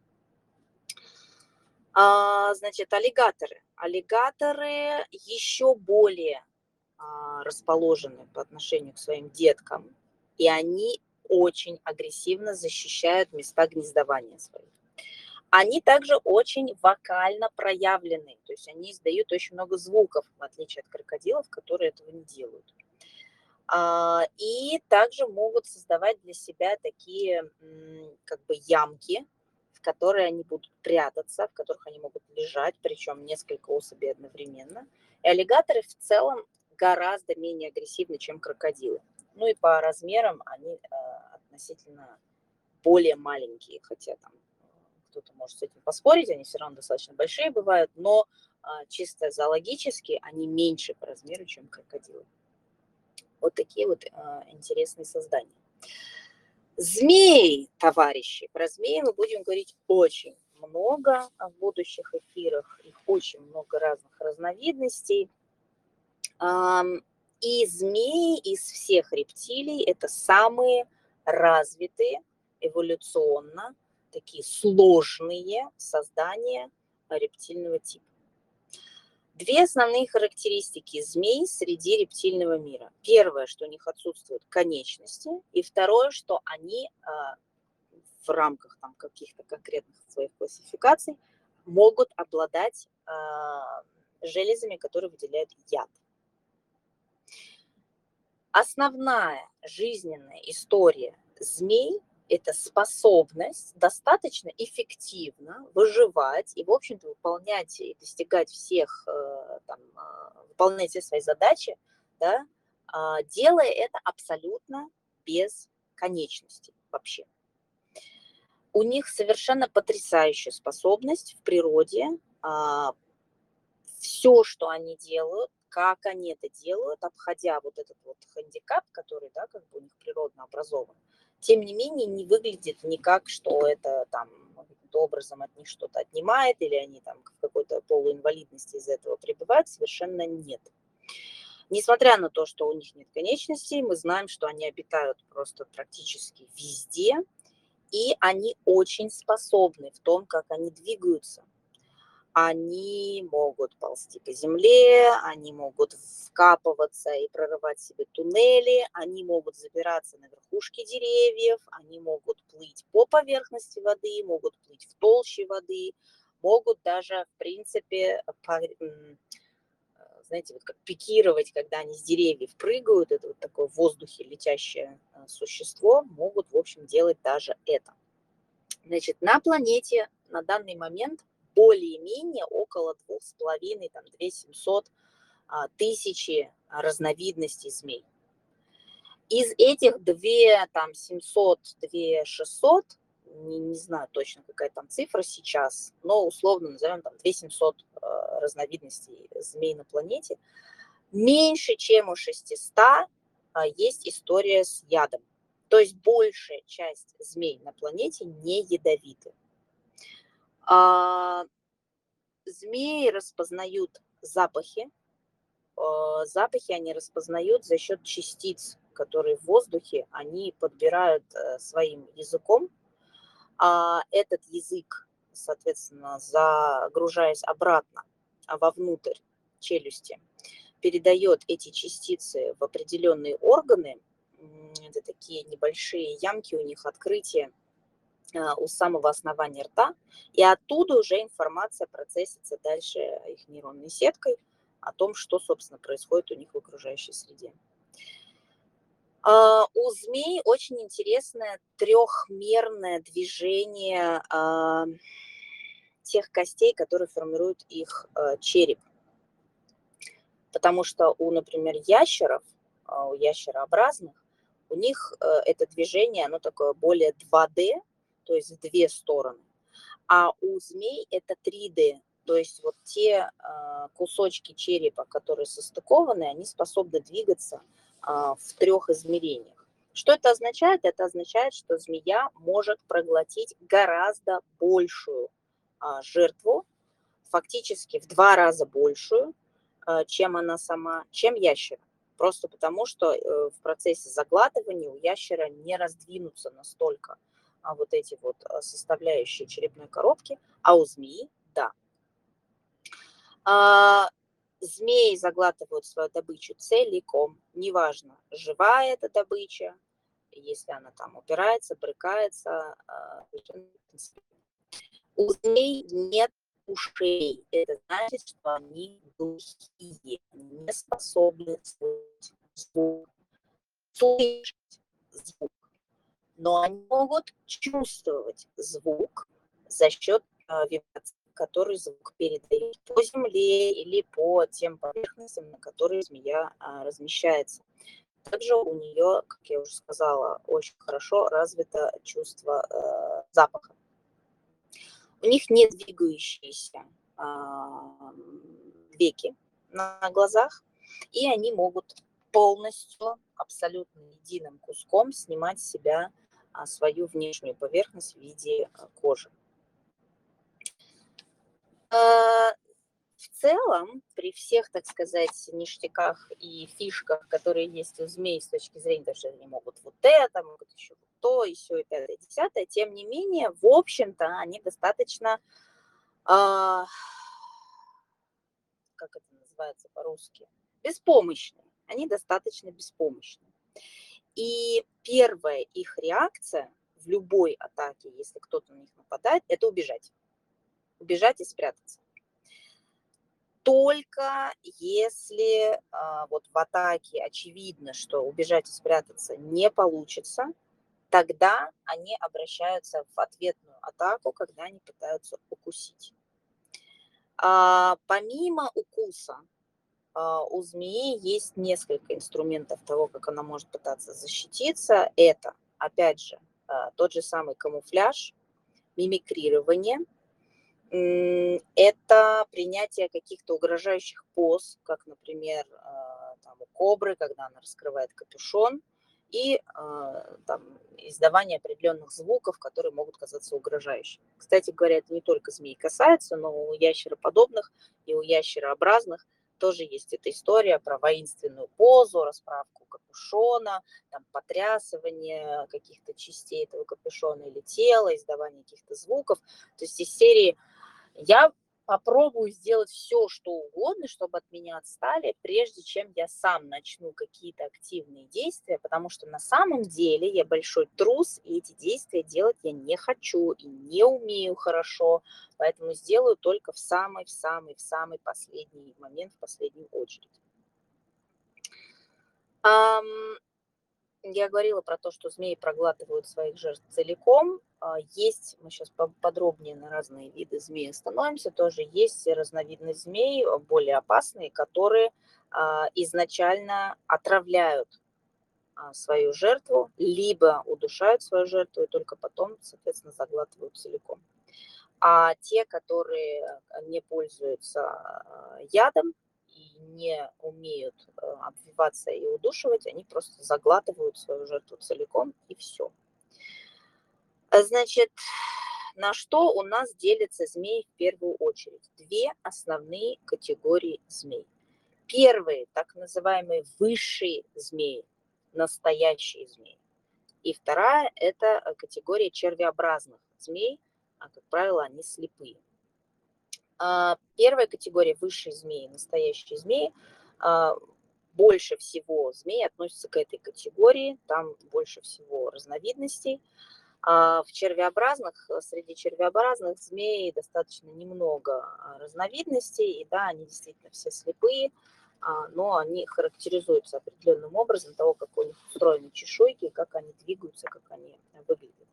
А, значит, аллигаторы. Аллигаторы еще более а, расположены по отношению к своим деткам, и они очень агрессивно защищают места гнездования своих. Они также очень вокально проявлены, то есть они издают очень много звуков, в отличие от крокодилов, которые этого не делают. А, и также могут создавать для себя такие как бы ямки, в которые они будут прятаться, в которых они могут лежать, причем несколько особей одновременно. И аллигаторы в целом гораздо менее агрессивны, чем крокодилы. Ну и по размерам они э, относительно более маленькие, хотя там кто-то может с этим поспорить, они все равно достаточно большие бывают, но э, чисто зоологически они меньше по размеру, чем крокодилы. Вот такие вот э, интересные создания. Змеи, товарищи. Про змеи мы будем говорить очень много в будущих эфирах. Их очень много разных разновидностей. И змеи из всех рептилий это самые развитые эволюционно, такие сложные создания рептильного типа. Две основные характеристики змей среди рептильного мира. Первое, что у них отсутствуют конечности, и второе, что они э, в рамках там, каких-то конкретных своих классификаций могут обладать э, железами, которые выделяют яд. Основная жизненная история змей – это способность достаточно эффективно выживать и, в общем-то, выполнять и достигать всех, там, выполнять все свои задачи, да, делая это абсолютно без конечностей вообще. У них совершенно потрясающая способность в природе. Все, что они делают, как они это делают, обходя вот этот вот хандикап, который, да, как бы у них природно образован, тем не менее не выглядит никак, что это там каким-то образом от них что-то отнимает, или они там в какой-то полуинвалидности из-за этого пребывают, совершенно нет. Несмотря на то, что у них нет конечностей, мы знаем, что они обитают просто практически везде, и они очень способны в том, как они двигаются. Они могут ползти по земле, они могут вкапываться и прорывать себе туннели, они могут забираться на верхушки деревьев, они могут плыть по поверхности воды, могут плыть в толще воды, могут даже, в принципе, знаете, вот как пикировать, когда они с деревьев прыгают, это вот такое в воздухе летящее существо, могут, в общем, делать даже это. Значит, на планете на данный момент более-менее около двух с половиной, там, две семьсот тысячи разновидностей змей. Из этих две там семьсот, две шестьсот, не, не знаю точно какая там цифра сейчас, но условно назовем там две семьсот разновидностей змей на планете, меньше чем у шестисот есть история с ядом. То есть большая часть змей на планете не ядовиты. А, змеи распознают запахи. А, запахи они распознают за счет частиц, которые в воздухе они подбирают а, своим языком. А этот язык, соответственно, загружаясь обратно вовнутрь челюсти, передает эти частицы в определенные органы. Это такие небольшие ямки у них, открытия у самого основания рта, и оттуда уже информация процессится дальше их нейронной сеткой о том, что, собственно, происходит у них в окружающей среде. А, у змей очень интересное трехмерное движение а, тех костей, которые формируют их а, череп. Потому что у, например, ящеров, а, у ящерообразных, у них а, это движение, оно такое более два дэ, то есть в две стороны. А у змей это три дэ, то есть вот те а, кусочки черепа, которые состыкованы, они способны двигаться а, в трех измерениях. Что это означает? Это означает, что змея может проглотить гораздо большую а, жертву, фактически в два раза большую, а, чем она сама, чем ящер. Просто потому, что э, в процессе заглатывания у ящера не раздвинутся настолько а, вот эти вот а, составляющие черепной коробки, а у змеи – да. А, змеи заглатывают свою добычу целиком, неважно, живая эта добыча, если она там упирается, брыкается. А, у змей нет ушей. Это значит, что они глухие, они не способны слышать звук, слышать звук. Но они могут чувствовать звук за счет а, вибраций, которые звук передает по земле или по тем поверхностям, на которые змея а, размещается. Также у нее, как я уже сказала, очень хорошо развито чувство э, запаха. У них не двигающиеся а, веки на глазах, и они могут полностью, абсолютно единым куском снимать с себя а, свою внешнюю поверхность в виде а, кожи. А, в целом, при всех, так сказать, ништяках и фишках, которые есть у змей с точки зрения, даже они могут вот это, могут еще вот то, еще и пятое, десятое, тем не менее, в общем-то, они достаточно, а, как это называется по-русски, беспомощные. Они достаточно беспомощны. И первая их реакция в любой атаке, если кто-то на них нападает, это убежать. Убежать и спрятаться. Только если а, вот в атаке очевидно, что убежать и спрятаться не получится, тогда они обращаются в ответную атаку, когда они пытаются укусить. А, помимо укуса, а, у змеи есть несколько инструментов того, как она может пытаться защититься. Это, опять же, а, тот же самый камуфляж, мимикрирование. Это принятие каких-то угрожающих поз, как, например, а, там, у кобры, когда она раскрывает капюшон, и а, там, издавание определенных звуков, которые могут казаться угрожающими. Кстати говоря, это не только змей касается, но у ящероподобных и у ящерообразных тоже есть эта история про воинственную позу, расправку капюшона, там, потрясывание каких-то частей этого капюшона или тела, издавание каких-то звуков. То есть из серии я попробую сделать все, что угодно, чтобы от меня отстали, прежде чем я сам начну какие-то активные действия, потому что на самом деле я большой трус, и эти действия делать я не хочу и не умею хорошо, поэтому сделаю только в самый, в самый, в самый последний момент, в последнюю очередь. Ам, Я говорила про то, что змеи проглатывают своих жертв целиком. А, Есть, мы сейчас подробнее на разные виды змей остановимся, тоже есть разновидные змей, а, более опасные, которые а, изначально отравляют а, свою жертву, либо удушают свою жертву и только потом, соответственно, заглатывают целиком. А те, которые не пользуются а, ядом и не умеют э, обвиваться и удушивать, они просто заглатывают свою жертву целиком и все. Значит, на что у нас делятся змеи в первую очередь? Две основные категории змей. Первые, так называемые высшие змеи, настоящие змеи. И вторая – это категория червеобразных змей, а, как правило, они слепые. А, Первая категория – высшие змеи, настоящие змеи. А, Больше всего змей относятся к этой категории, там больше всего разновидностей. А в червеобразных, среди червеобразных змей достаточно немного а, разновидностей, и да, они действительно все слепые. но они характеризуются определенным образом того, как у них устроены чешуйки, как они двигаются, как они выглядят.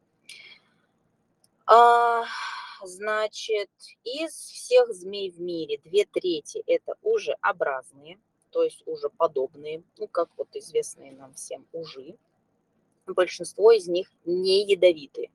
Значит, из всех змей в мире две трети это ужеобразные, то есть уже подобные, ну, как вот известные нам всем ужи. Большинство из них не ядовитые.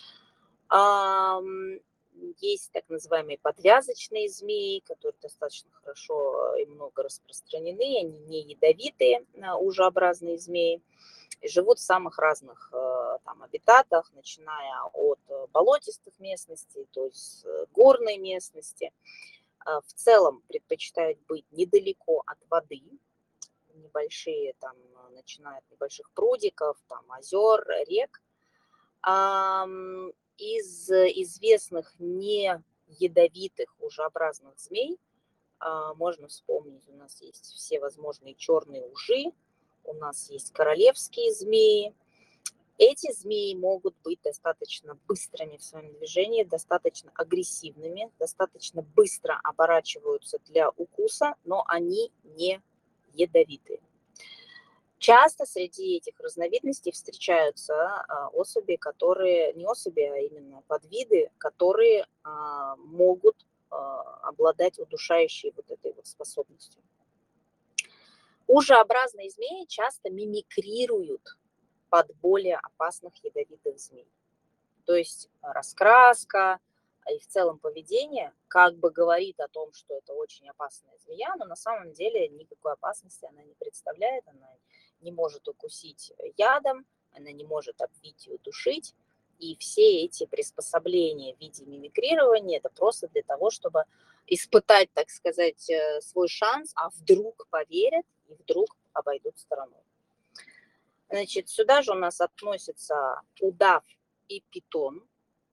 Есть так называемые подвязочные змеи, которые достаточно хорошо и много распространены, они не ядовитые, ужеобразные змеи, и живут в самых разных там обитатах, начиная от болотистых местностей, то есть горной местности. В целом предпочитают быть недалеко от воды, небольшие, там, начиная от небольших прудиков, там, озер, рек. Из известных не ядовитых ужеобразных змей можно вспомнить, у нас есть все возможные черные ужи, у нас есть королевские змеи. Эти змеи могут быть достаточно быстрыми в своем движении, достаточно агрессивными, достаточно быстро оборачиваются для укуса, но они не ядовитые. Часто среди этих разновидностей встречаются особи, которые, не особи, а именно подвиды, которые могут обладать удушающей вот этой вот способностью. Ужеобразные змеи часто мимикрируют под более опасных ядовитых змей. То есть раскраска и в целом поведение как бы говорит о том, что это очень опасная змея, но на самом деле никакой опасности она не представляет, она не может укусить ядом, она не может обвить и удушить. И все эти приспособления в виде мимикрирования – это просто для того, чтобы испытать, так сказать, свой шанс, а вдруг поверят и вдруг обойдут стороной. Значит, сюда же у нас относятся удав и питон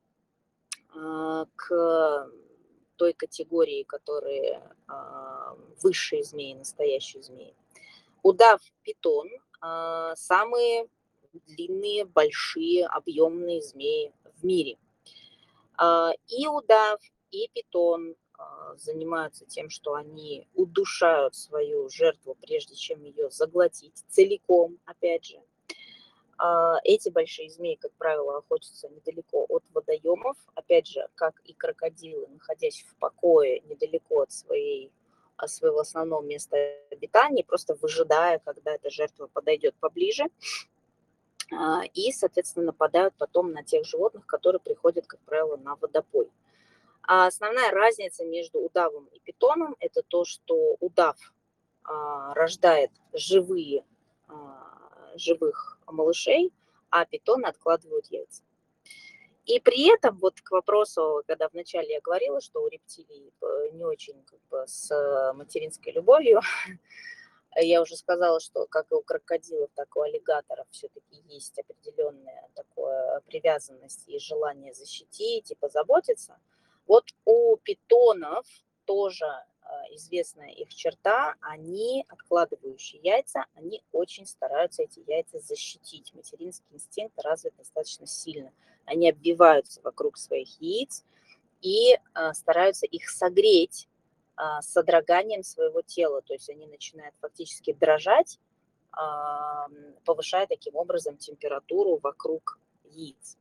к той категории, которые высшие змеи, настоящие змеи. Удав, питон – самые длинные, большие, объемные змеи в мире. И удав, и питон занимаются тем, что они удушают свою жертву, прежде чем ее заглотить целиком, опять же. Эти большие змеи, как правило, охотятся недалеко от водоемов, опять же, как и крокодилы, находясь в покое недалеко от своей, от своего основного места обитания, просто выжидая, когда эта жертва подойдет поближе, и, соответственно, нападают потом на тех животных, которые приходят, как правило, на водопой. А основная разница между удавом и питоном – это то, что удав рождает живые живых малышей, а питоны откладывают яйца. И при этом, вот к вопросу, когда вначале я говорила, что у рептилий не очень как бы с материнской любовью, я уже сказала, что как и у крокодилов, так и у аллигаторов все-таки есть определенная такая привязанность и желание защитить и позаботиться. Вот у питонов тоже известная их черта, они, откладывающие яйца, они очень стараются эти яйца защитить. Материнский инстинкт развит достаточно сильно. Они обвиваются вокруг своих яиц и а, стараются их согреть а, с содроганием своего тела. То есть они начинают фактически дрожать, а, повышая таким образом температуру вокруг яиц.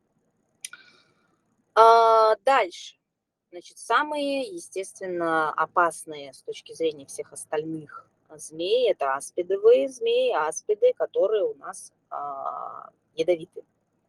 А, дальше. Значит, самые, естественно, опасные с точки зрения всех остальных змей – это аспидовые змеи, аспиды, которые у нас а, ядовиты.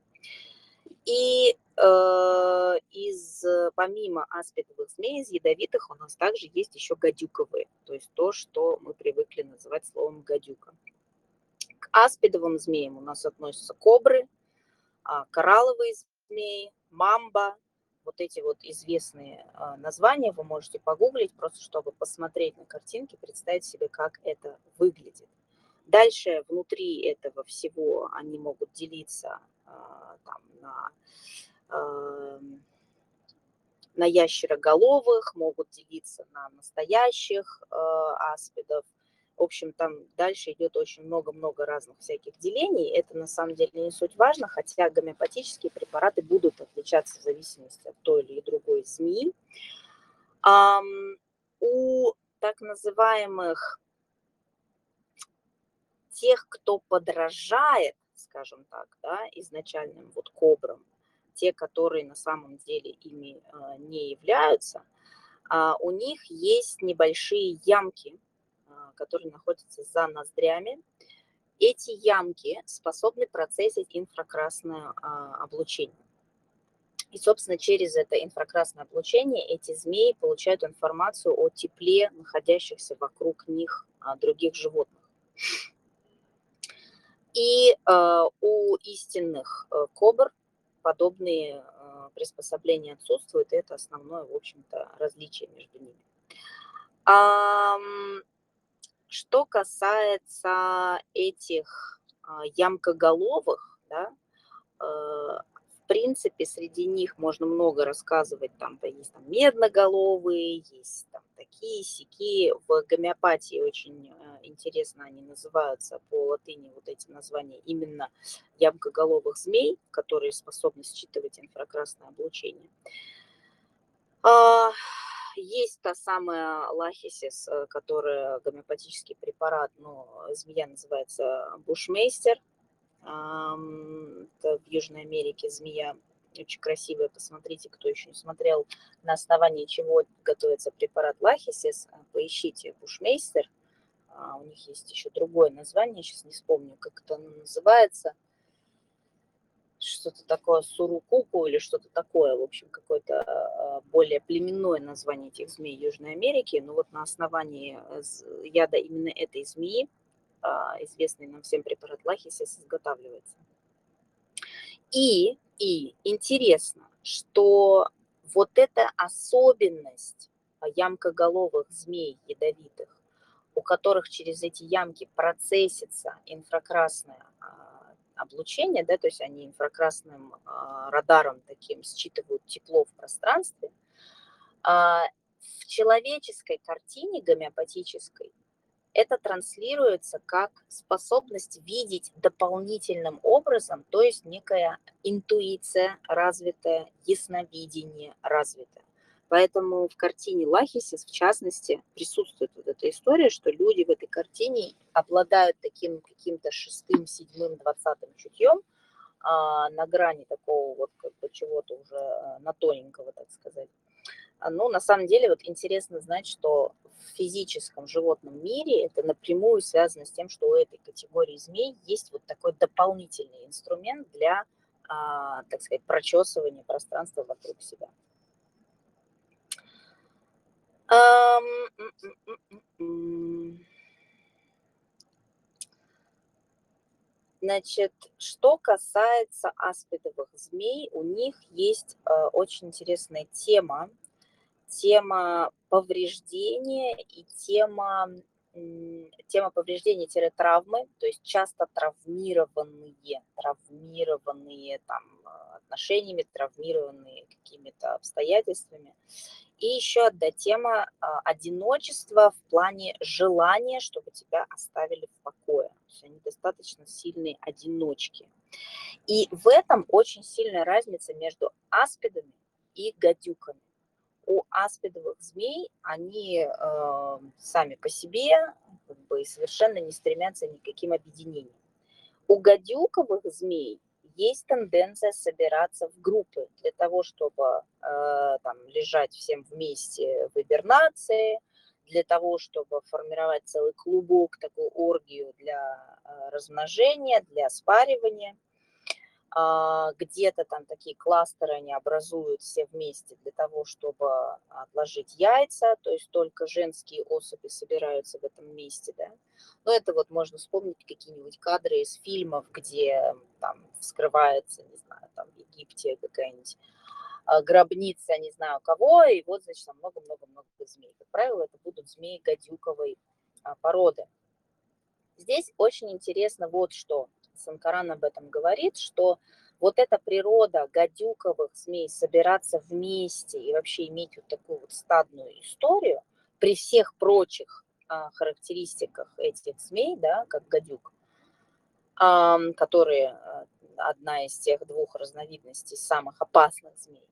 И э, из, помимо аспидовых змей, из ядовитых у нас также есть еще гадюковые, то есть то, что мы привыкли называть словом гадюка. К аспидовым змеям у нас относятся кобры, коралловые змеи, мамба. Вот эти вот известные названия вы можете погуглить, просто чтобы посмотреть на картинки, представить себе, как это выглядит. Дальше внутри этого всего они могут делиться там, на, на ящероголовых, могут делиться на настоящих аспидов. В общем, там дальше идет очень много-много разных всяких делений. Это на самом деле не суть важно, хотя гомеопатические препараты будут отличаться в зависимости от той или другой змеи. А, у так называемых тех, кто подражает, скажем так, да, изначальным вот кобрам, те, которые на самом деле ими а, не являются, а, у них есть небольшие ямки, а, которые находятся за ноздрями. Эти ямки способны процессить инфракрасное а, облучение. И, собственно, через это инфракрасное облучение эти змеи получают информацию о тепле находящихся вокруг них а, других животных. И э, у истинных э, кобр подобные э, приспособления отсутствуют, и это основное, в общем-то, различие между ними. А, что касается этих а, ямкоголовых, да, э, в принципе, среди них можно много рассказывать, там, да, есть там медноголовые, есть там такие-сякие. В гомеопатии очень э, интересно они называются по латыни, вот эти названия, именно ямкоголовых змей, которые способны считывать инфракрасное облучение. А, есть та самая лахисис, которая гомеопатический препарат, но змея называется бушмейстер. Это в Южной Америке змея очень красивая, посмотрите, кто еще не смотрел, на основании чего готовится препарат лахисис, поищите бушмейстер, у них есть еще другое название, сейчас не вспомню, как это называется, что-то такое сурукуку или что-то такое, в общем, какое-то более племенное название этих змей Южной Америки, но вот на основании яда именно этой змеи известный нам всем препарат лахисис изготавливается. И, и интересно, что вот эта особенность ямкоголовых змей ядовитых, у которых через эти ямки процессится инфракрасное облучение, да, то есть они инфракрасным радаром таким считывают тепло в пространстве, в человеческой картине гомеопатической это транслируется как способность видеть дополнительным образом, то есть некая интуиция развитая, ясновидение развитое. Поэтому в картине лахисис, в частности, присутствует вот эта история, что люди в этой картине обладают таким каким-то шестым, седьмым, двадцатым чутьем а, на грани такого вот как бы чего-то уже а, на тоненького, так сказать. Ну, на самом деле, вот интересно знать, что в физическом животном мире это напрямую связано с тем, что у этой категории змей есть вот такой дополнительный инструмент для, а, так сказать, прочесывания пространства вокруг себя. Значит, что касается аспидовых змей, у них есть э, очень интересная тема, тема повреждения и тема, тема повреждения-травмы, то есть часто травмированные, травмированные там, отношениями, травмированные какими-то обстоятельствами. И еще одна тема одиночества в плане желания, чтобы тебя оставили в покое. То есть они достаточно сильные одиночки. И в этом очень сильная разница между аспидами и гадюками. У аспидовых змей они э, сами по себе как бы, совершенно не стремятся ни к каким объединениям. У гадюковых змей есть тенденция собираться в группы для того, чтобы э, там, лежать всем вместе в гибернации, для того, чтобы формировать целый клубок, такую оргию для э, размножения, для спаривания. Где-то там такие кластеры они образуют все вместе для того, чтобы отложить яйца, то есть только женские особи собираются в этом месте, да. Но это вот можно вспомнить какие-нибудь кадры из фильмов, где там вскрывается, не знаю, там в Египте какая-нибудь гробница, не знаю кого, и вот, значит, там много-много-много змей. Как правило, это будут змеи гадюковой породы. Здесь очень интересно вот что. Санкаран об этом говорит, что вот эта природа гадюковых змей собираться вместе и вообще иметь вот такую вот стадную историю при всех прочих а, характеристиках этих змей, да, как гадюк, а, которые а, одна из тех двух разновидностей самых опасных змей.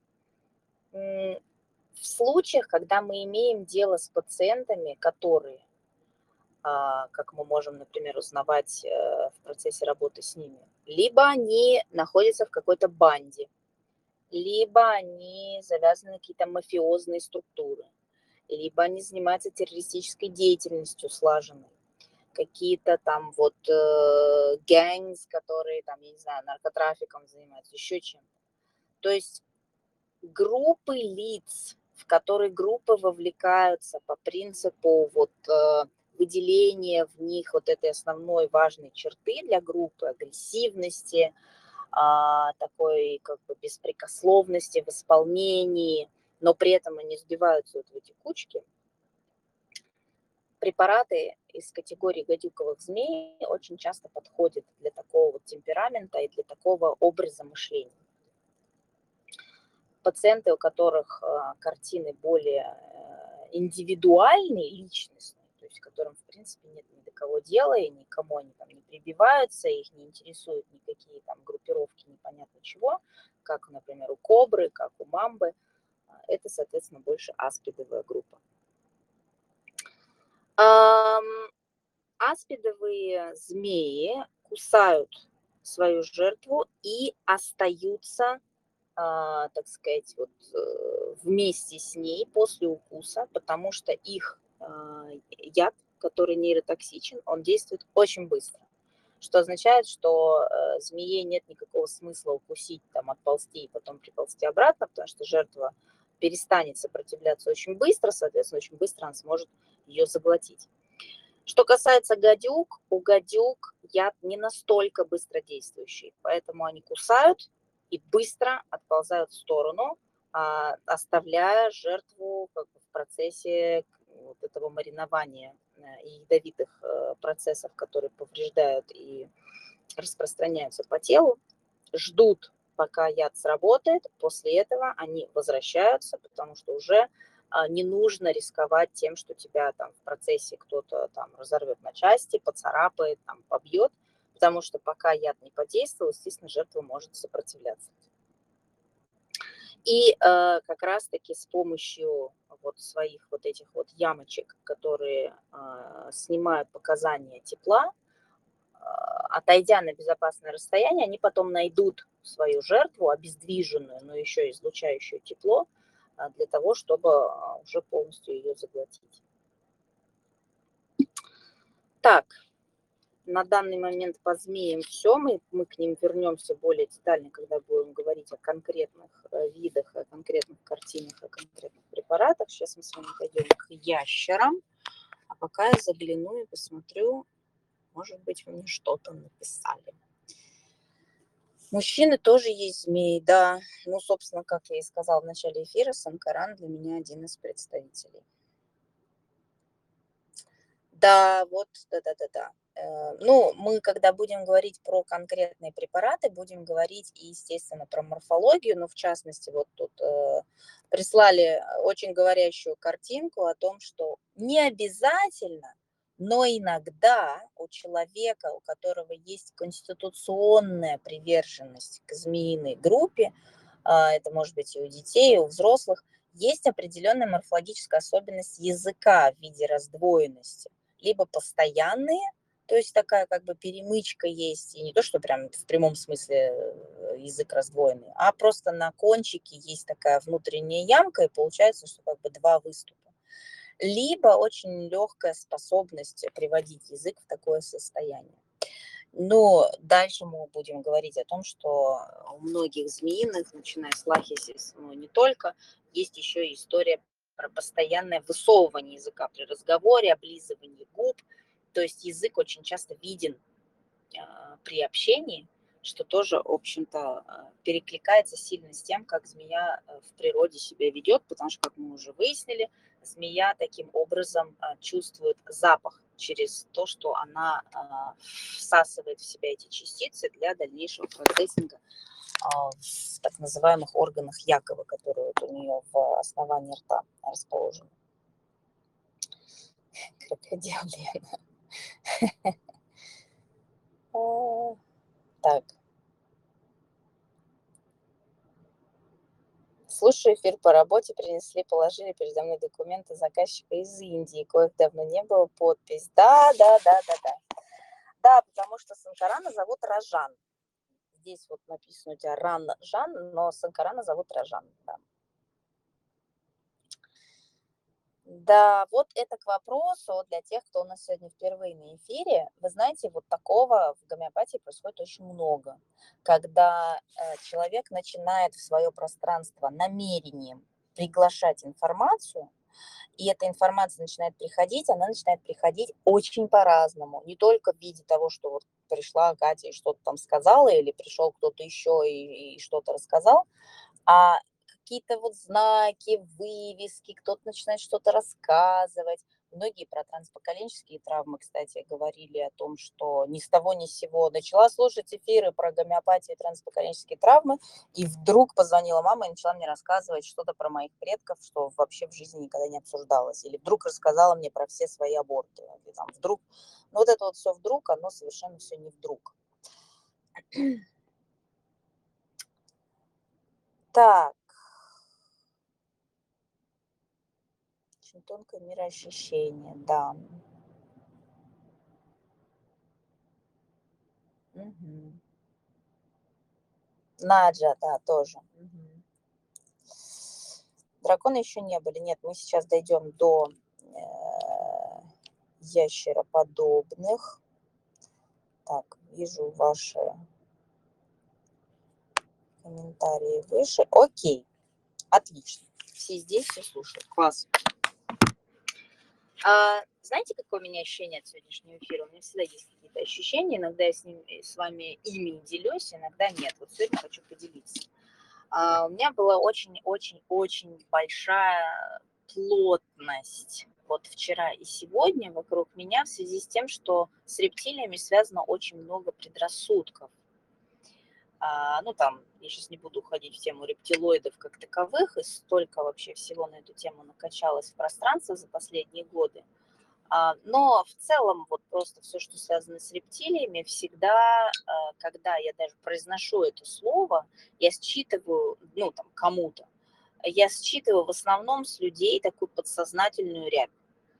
В случаях, когда мы имеем дело с пациентами, которые как мы можем, например, узнавать в процессе работы с ними. Либо они находятся в какой-то банде, либо они завязаны на какие-то мафиозные структуры, либо они занимаются террористической деятельностью слаженной, какие-то там вот э, гэнгс, которые там, я не знаю, наркотрафиком занимаются, еще чем-то. То есть группы лиц, в которые группы вовлекаются по принципу вот э, выделения в них вот этой основной важной черты для группы, агрессивности, а, такой как бы беспрекословности в исполнении, но при этом они сбиваются вот в эти кучки. Препараты из категории гадюковых змей очень часто подходят для такого вот темперамента и для такого образа мышления. Пациенты, у которых э, картины более э, индивидуальные, личностные, то есть которым, в принципе, нет ни до кого дела, и никому они там не прибиваются, их не интересуют никакие там группировки непонятно чего, как, например, у кобры, как у мамбы, это, соответственно, больше аспидовая группа. Эм, аспидовые змеи кусают свою жертву и остаются, а, так сказать, вот, вместе с ней после укуса, потому что их а, яд, который нейротоксичен, он действует очень быстро, что означает, что э, змее нет никакого смысла укусить, там, отползти и потом приползти обратно, потому что жертва перестанет сопротивляться очень быстро, соответственно, очень быстро она сможет ее заглотить. Что касается гадюк, у гадюк яд не настолько быстродействующий, поэтому они кусают и быстро отползают в сторону, оставляя жертву как бы в процессе вот этого маринования и ядовитых процессов, которые повреждают и распространяются по телу, ждут, пока яд сработает, после этого они возвращаются, потому что уже не нужно рисковать тем, что тебя там в процессе кто-то там разорвет на части, поцарапает, там, побьет, потому что пока яд не подействовал, естественно, жертва может сопротивляться. И э, как раз-таки с помощью вот своих вот этих вот ямочек, которые э, снимают показания тепла, э, отойдя на безопасное расстояние, они потом найдут свою жертву, обездвиженную, но еще излучающую тепло, для того, чтобы уже полностью ее заглотить. Так, на данный момент по змеям все, мы, мы к ним вернемся более детально, когда будем говорить о конкретных видах, о конкретных картинах, о конкретных препаратах. Сейчас мы с вами пойдем к ящерам, а пока я загляну и посмотрю, может быть, вы мне что-то написали. Мужчины тоже есть змеи, да. Ну, собственно, как я и сказала в начале эфира, Санкаран для меня один из представителей. Да, вот, да-да-да-да. Ну, мы, когда будем говорить про конкретные препараты, будем говорить, естественно, про морфологию, но в частности, вот тут э, прислали очень говорящую картинку о том, что не обязательно, но иногда у человека, у которого есть конституционная приверженность к змеиной группе, э, это может быть и у детей, и у взрослых, есть определенная морфологическая особенность языка в виде раздвоенности. Либо постоянные, то есть такая как бы перемычка есть, и не то, что прям в прямом смысле язык раздвоенный, а просто на кончике есть такая внутренняя ямка, и получается, что как бы два выступа. Либо очень легкая способность приводить язык в такое состояние. Но дальше мы будем говорить о том, что у многих змеиных, начиная с лахисис, но не только, есть еще история про постоянное высовывание языка при разговоре, облизывание губ. То есть язык очень часто виден а, при общении, что тоже, в общем-то, перекликается сильно с тем, как змея в природе себя ведет, потому что, как мы уже выяснили, змея таким образом а, чувствует запах через то, что она а, всасывает в себя эти частицы для дальнейшего процессинга а, в так называемых органах Якова, которые вот у нее в основании рта расположены. Крокодил Лена. Так. Слушаю эфир по работе, принесли, положили передо мной документы заказчика из Индии, коих давно не было, подпись. Да, да, да, да, да. Да, потому что Санкарана зовут Ражан. Здесь вот написано у тебя Ран Жан, но Санкарана зовут Ражан. Да. Да, вот это к вопросу для тех, кто у нас сегодня впервые на эфире. Вы знаете, вот такого в гомеопатии происходит очень много. Когда э, человек начинает в свое пространство намерением приглашать информацию, и эта информация начинает приходить, она начинает приходить очень по-разному. Не только в виде того, что вот пришла Катя и что-то там сказала, или пришел кто-то еще и, и что-то рассказал, а какие-то вот знаки, вывески, кто-то начинает что-то рассказывать. Многие про транспоколенческие травмы, кстати, говорили о том, что ни с того ни с сего начала слушать эфиры про гомеопатию и транспоколенческие травмы, и вдруг позвонила мама и начала мне рассказывать что-то про моих предков, что вообще в жизни никогда не обсуждалось. Или вдруг рассказала мне про все свои аборты. Или там вдруг... Ну вот это вот все вдруг, оно совершенно все не вдруг. Так. Очень тонкое мироощущение, да. Мгм. Наджа, да, тоже. Мгм. Драконы еще не были. Нет, мы сейчас дойдем до э, ящероподобных. Так, вижу ваши комментарии выше. Окей, отлично. Все здесь, все слушают. Класс. А, знаете, какое у меня ощущение от сегодняшнего эфира? У меня всегда есть какие-то ощущения. Иногда я с, ним, с вами ими делюсь, иногда нет. Вот сегодня хочу поделиться. А, у меня была очень-очень-очень большая плотность вот вчера и сегодня вокруг меня в связи с тем, что с рептилиями связано очень много предрассудков. А, ну, там, я сейчас не буду уходить в тему рептилоидов как таковых, и столько вообще всего на эту тему накачалось в пространство за последние годы. А, но в целом вот просто все, что связано с рептилиями, всегда, а, когда я даже произношу это слово, я считываю, ну, там, кому-то, я считываю в основном с людей такую подсознательную рябь.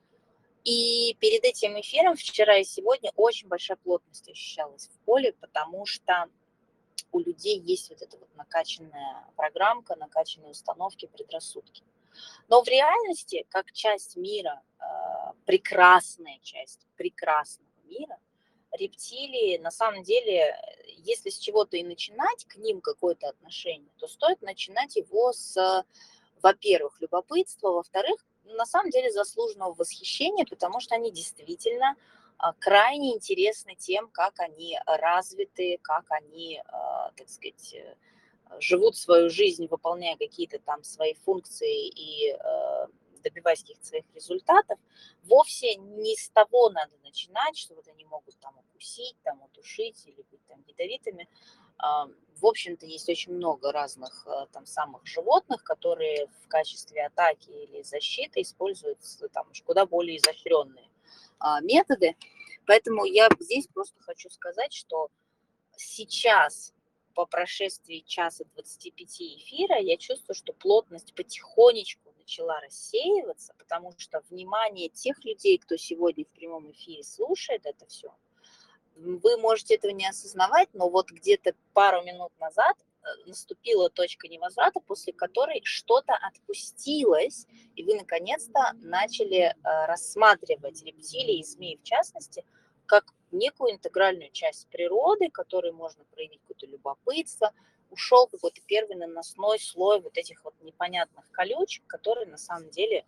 И перед этим эфиром вчера и сегодня очень большая плотность ощущалась в поле, потому что у людей есть вот эта вот накачанная программка, накачанные установки, предрассудки. Но в реальности, как часть мира, прекрасная часть прекрасного мира, рептилии, на самом деле, если с чего-то и начинать к ним какое-то отношение, то стоит начинать его с, во-первых, любопытства, во-вторых, на самом деле заслуженного восхищения, потому что они действительно крайне интересны тем, как они развиты, как они, так сказать, живут свою жизнь, выполняя какие-то там свои функции и э, добиваясь каких-то своих результатов, вовсе не с того надо начинать, что вот они могут там укусить, там удушить или быть там ядовитыми. А, в общем-то, есть очень много разных там самых животных, которые в качестве атаки или защиты используют там куда более изощренные а, методы. Поэтому я здесь просто хочу сказать, что сейчас по прошествии часа двадцати пяти эфира я чувствую, что плотность потихонечку начала рассеиваться, потому что внимание тех людей, кто сегодня в прямом эфире слушает это все, вы можете этого не осознавать, но вот где-то пару минут назад наступила точка невозврата, после которой что-то отпустилось, и вы наконец-то начали рассматривать рептилии и змеи в частности как некую интегральную часть природы, которой можно проявить какое-то любопытство. Ушел какой-то первый наносной слой вот этих вот непонятных колючек, которые на самом деле,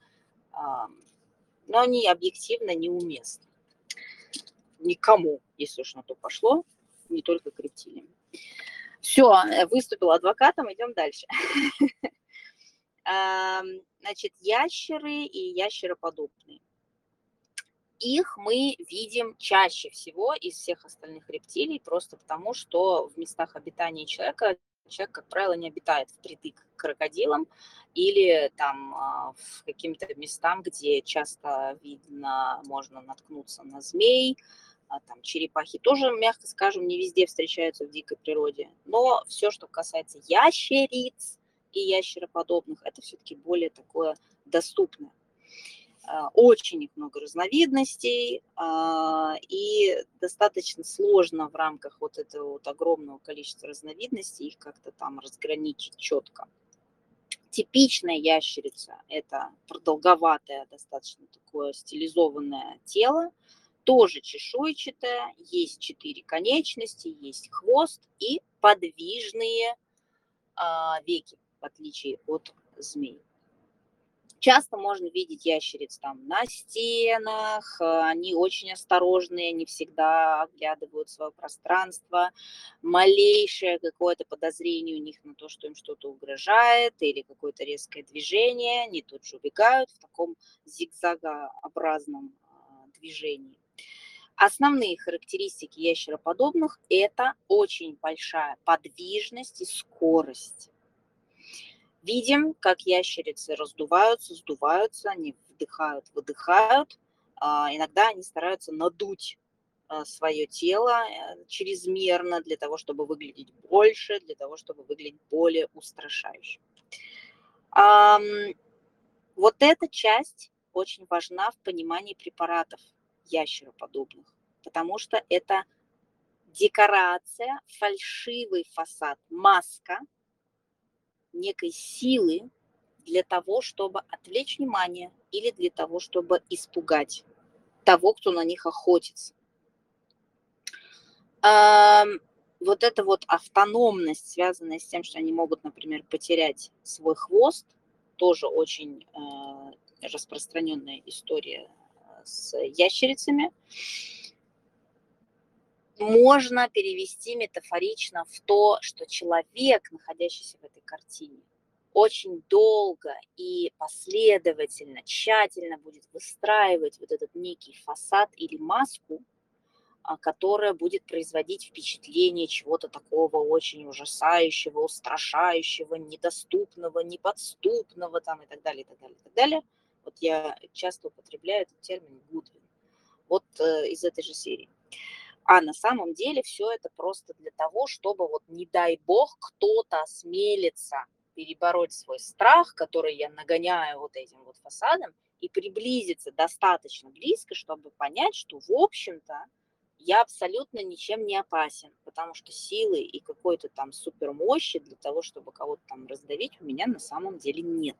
ну, они объективно неуместны никому, если уж на то пошло, не только к рептилиям. Все, выступила адвокатом, идем дальше. Значит, ящеры и ящероподобные. Их мы видим чаще всего из всех остальных рептилий, просто потому что в местах обитания человека человек, как правило, не обитает впритык к крокодилам или там в каким-то местам, где часто видно, можно наткнуться на змей. Там черепахи тоже, мягко скажем, не везде встречаются в дикой природе. Но все, что касается ящериц, и ящероподобных, это все-таки более такое доступное. Очень их много разновидностей, и достаточно сложно в рамках вот этого вот огромного количества разновидностей их как-то там разграничить четко. Типичная ящерица – это продолговатое, достаточно такое стилизованное тело, тоже чешуйчатое, есть четыре конечности, есть хвост и подвижные веки, в отличие от змей. Часто можно видеть ящериц там на стенах, они очень осторожные, не всегда оглядывают свое пространство. Малейшее какое-то подозрение у них на то, что им что-то угрожает, или какое-то резкое движение, они тут же убегают в таком зигзагообразном движении. Основные характеристики ящероподобных – это очень большая подвижность и скорость. Видим, как ящерицы раздуваются, сдуваются, они вдыхают, выдыхают. Иногда они стараются надуть свое тело чрезмерно для того, чтобы выглядеть больше, для того, чтобы выглядеть более устрашающе. Вот эта часть очень важна в понимании препаратов ящероподобных, потому что это декорация, фальшивый фасад, маска некой силы для того, чтобы отвлечь внимание или для того, чтобы испугать того, кто на них охотится. Вот эта вот автономность, связанная с тем, что они могут, например, потерять свой хвост, тоже очень распространенная история с ящерицами, можно перевести метафорично в то, что человек, находящийся в этой картине, очень долго и последовательно, тщательно будет выстраивать вот этот некий фасад или маску, которая будет производить впечатление чего-то такого очень ужасающего, устрашающего, недоступного, неподступного там, и так далее, и так далее, и так далее. Вот я часто употребляю этот термин Гудвин. Вот э, из этой же серии. А на самом деле все это просто для того, чтобы, вот не дай бог, кто-то осмелится перебороть свой страх, который я нагоняю вот этим вот фасадом, и приблизиться достаточно близко, чтобы понять, что, в общем-то, я абсолютно ничем не опасен, потому что силы и какой-то там супермощи для того, чтобы кого-то там раздавить, у меня на самом деле нет.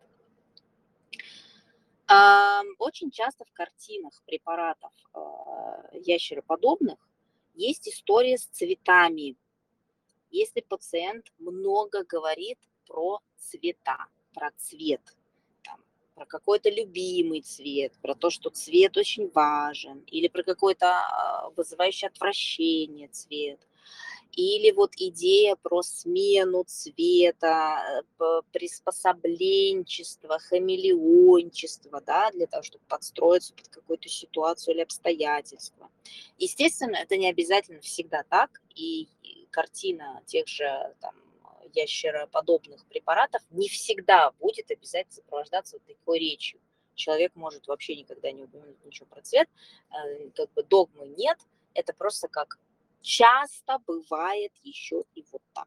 Очень часто в картинах препаратов ящероподобных есть история с цветами. Если пациент много говорит про цвета, про цвет, там, про какой-то любимый цвет, про то, что цвет очень важен, или про какой-то вызывающий отвращение цвет, или вот идея про смену цвета, приспособленчество, хамелеончество, да, для того, чтобы подстроиться под какую-то ситуацию или обстоятельства. Естественно, это не обязательно всегда так, и картина тех же там, ящероподобных препаратов не всегда будет обязательно сопровождаться вот такой речью. Человек может вообще никогда не упомянуть ничего про цвет, как бы догмы нет, это просто как часто бывает еще и вот так.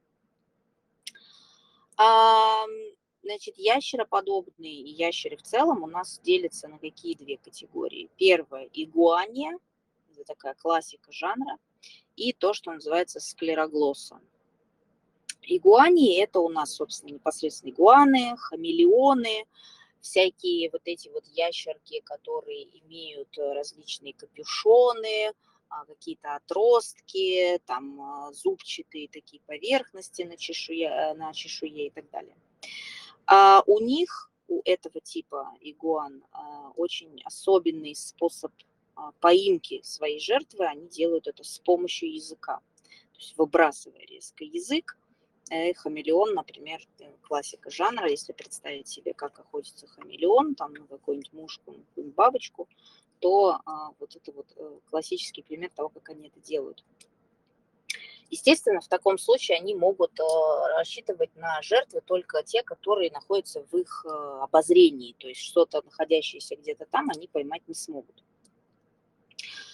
А, значит, ящероподобные и ящеры в целом у нас делятся на какие две категории. Первая – игуания, это такая классика жанра, и то, что называется склероглосса. Игуании – это у нас, собственно, непосредственно игуаны, хамелеоны, всякие вот эти вот ящерки, которые имеют различные капюшоны, какие-то отростки, там зубчатые такие поверхности на чешуе, на чешуе и так далее. А у них, у этого типа игуан, очень особенный способ поимки своей жертвы, они делают это с помощью языка, то есть выбрасывая резко язык. Хамелеон, например, классика жанра, если представить себе, как охотится хамелеон, там на какую-нибудь мушку, на какую-нибудь бабочку, то а, вот это вот классический пример того, как они это делают. Естественно, в таком случае они могут а, рассчитывать на жертвы только те, которые находятся в их а, обозрении, то есть что-то, находящееся где-то там, они поймать не смогут.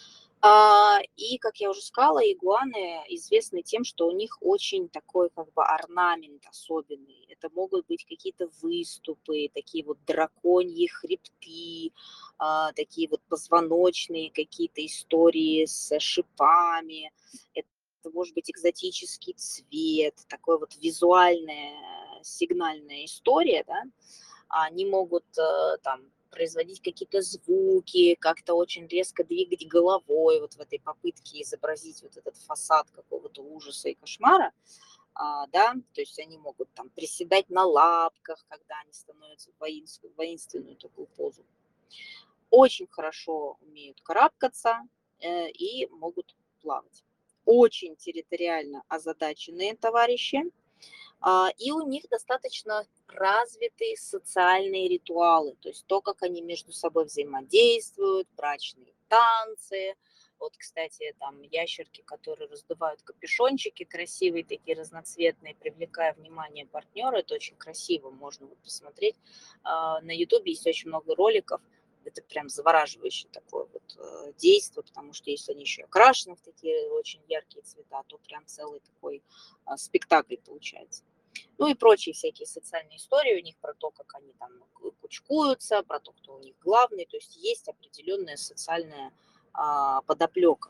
А, и, как я уже сказала, игуаны известны тем, что у них очень такой как бы орнамент особенный. Это могут быть какие-то выступы, такие вот драконьи хребты, а, такие вот позвоночные какие-то истории с шипами. Это может быть экзотический цвет, такой вот визуальная сигнальная история, да. Они могут э, там производить какие-то звуки, как-то очень резко двигать головой вот в этой попытке изобразить вот этот фасад какого-то ужаса и кошмара, а, да, то есть они могут там приседать на лапках, когда они становятся в воинственную, воинственную такую позу. Очень хорошо умеют карабкаться э, и могут плавать. Очень территориально озадаченные товарищи, а, и у них достаточно развитые социальные ритуалы, то есть то, как они между собой взаимодействуют, брачные танцы. Вот, кстати, там ящерки, которые раздувают капюшончики красивые, такие разноцветные, привлекая внимание партнера, это очень красиво, можно вот посмотреть. А, на ютубе есть очень много роликов, это прям завораживающее такое вот э, действие, потому что если они еще окрашены в такие очень яркие цвета, то прям целый такой а, спектакль получается. Ну и прочие всякие социальные истории у них про то, как они там кучкуются, про то, кто у них главный. То есть есть определенная социальная а, подоплека.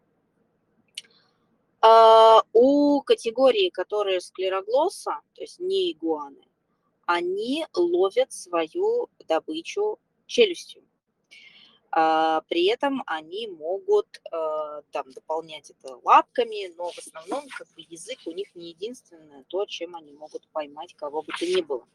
А, у категории, которые склероглосса, то есть не игуаны, они ловят свою добычу челюстью. А, при этом они могут э, там дополнять это лапками, но в основном как бы язык у них не единственное то, чем они могут поймать кого бы то ни было.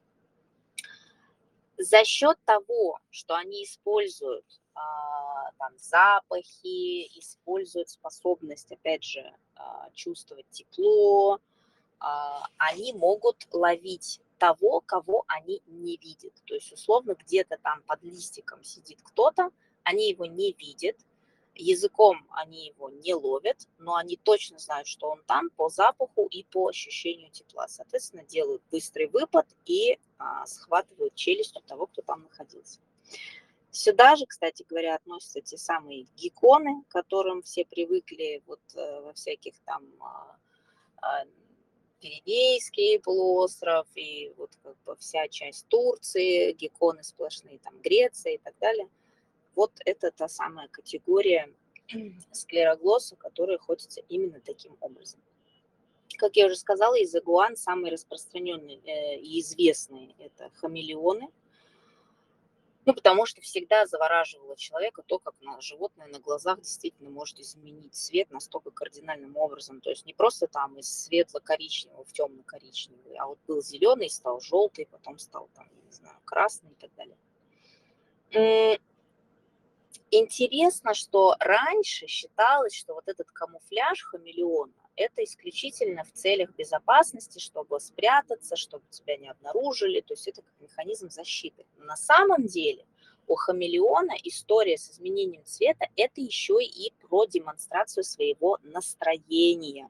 За счет того, что они используют а, там, запахи, используют способность, опять же, а, чувствовать тепло, а, они могут ловить того, кого они не видят. То есть, условно, где-то там под листиком сидит кто-то, они его не видят, языком они его не ловят, но они точно знают, что он там по запаху и по ощущению тепла. Соответственно, делают быстрый выпад и а, схватывают челюстью того, кто там находился. Сюда же, кстати говоря, относятся те самые гекконы, к которым все привыкли вот э, во всяких там а, а, Пиренейский полуостров и вот как бы вся часть Турции, гекконы сплошные, там Греция и так далее. Вот это та самая категория склероглосса, которая охотится именно таким образом. Как я уже сказала, из игуан самые распространенные э, и известные – это хамелеоны. Ну, потому что всегда завораживало человека то, как на животное на глазах действительно может изменить цвет настолько кардинальным образом. То есть не просто там из светло-коричневого в темно-коричневый, а вот был зеленый, стал желтый, потом стал там, я не знаю, красный и так далее. Интересно, что раньше считалось, что вот этот камуфляж хамелеона – это исключительно в целях безопасности, чтобы спрятаться, чтобы тебя не обнаружили, то есть это как механизм защиты. Но на самом деле у хамелеона история с изменением цвета – это еще и про демонстрацию своего настроения.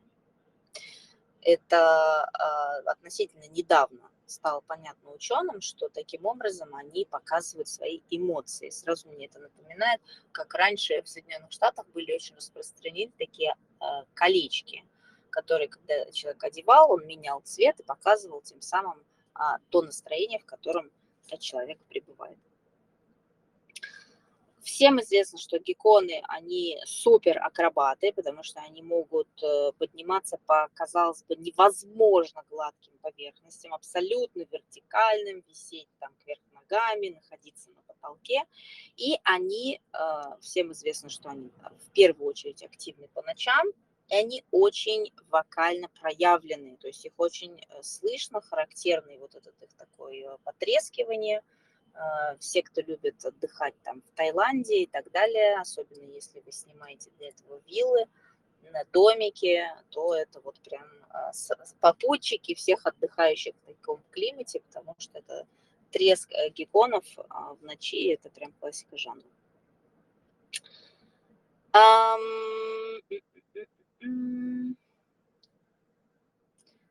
Это э, относительно недавно стало понятно ученым, что таким образом они показывают свои эмоции. Сразу мне это напоминает, как раньше в Соединенных Штатах были очень распространены такие э, колечки, которые, когда человек одевал, он менял цвет и показывал тем самым э, то настроение, в котором этот человек пребывает. Всем известно, что гекконы, они супер акробаты, потому что они могут подниматься по, казалось бы, невозможно гладким поверхностям, абсолютно вертикальным, висеть там кверх ногами, находиться на потолке. И они, всем известно, что они в первую очередь активны по ночам, и они очень вокально проявленные, то есть их очень слышно, характерный вот этот их такое потрескивание. Все, кто любит отдыхать там в Таиланде и так далее, особенно если вы снимаете для этого виллы, на домике, то это вот прям попутчики всех отдыхающих в таком климате, потому что это треск гекконов в ночи, это прям классика жанра.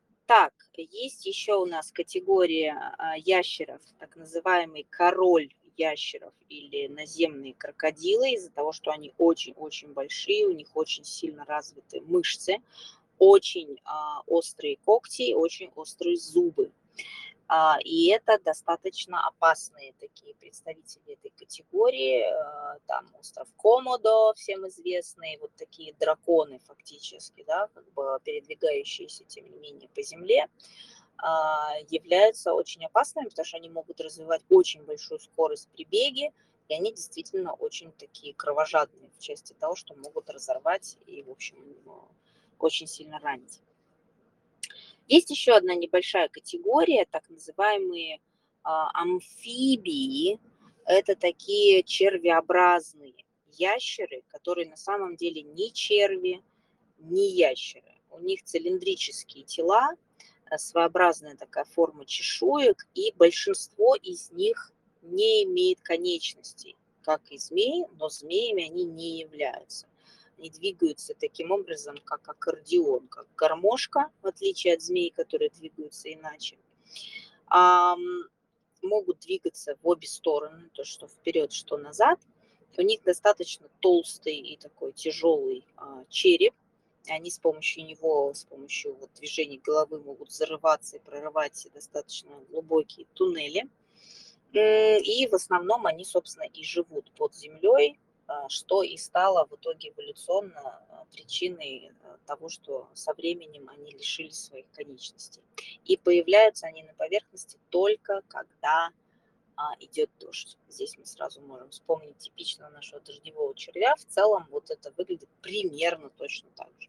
Так, есть еще у нас категория ящеров, так называемый король ящеров или наземные крокодилы из-за того, что они очень-очень большие, у них очень сильно развиты мышцы, очень а, острые когти, очень острые зубы. А, и это достаточно опасные такие представители этой категории. А, там остров Комодо, всем известный, вот такие драконы фактически, да, как бы передвигающиеся, тем не менее, по земле, а, являются очень опасными, потому что они могут развивать очень большую скорость при беге, и они действительно очень такие кровожадные в части того, что могут разорвать и, в общем, очень сильно ранить. Есть еще одна небольшая категория, так называемые а, амфибии. Это такие червеобразные ящеры, которые на самом деле не черви, не ящеры. У них цилиндрические тела, своеобразная такая форма чешуек, и большинство из них не имеет конечностей, как и змеи, но змеями они не являются. Они двигаются таким образом, как аккордеон, как гармошка, в отличие от змей, которые двигаются иначе. А, могут двигаться в обе стороны, то что вперед, что назад. У них достаточно толстый и такой тяжелый а, череп. Они с помощью него, с помощью вот движений головы могут взрываться и прорывать достаточно глубокие туннели. И в основном они, собственно, и живут под землей, что и стало в итоге эволюционно причиной того, что со временем они лишились своих конечностей. И появляются они на поверхности только когда а, идет дождь. Здесь мы сразу можем вспомнить типичного нашего дождевого червя. В целом вот это выглядит примерно точно так же.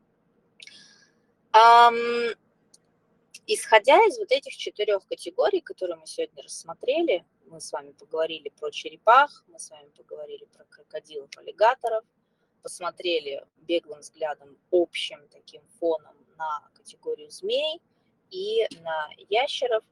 Ам, исходя из вот этих четырех категорий, которые мы сегодня рассмотрели, мы с вами поговорили про черепах, мы с вами поговорили про крокодилов, аллигаторов, посмотрели беглым взглядом общим таким фоном на категорию змей и на ящеров.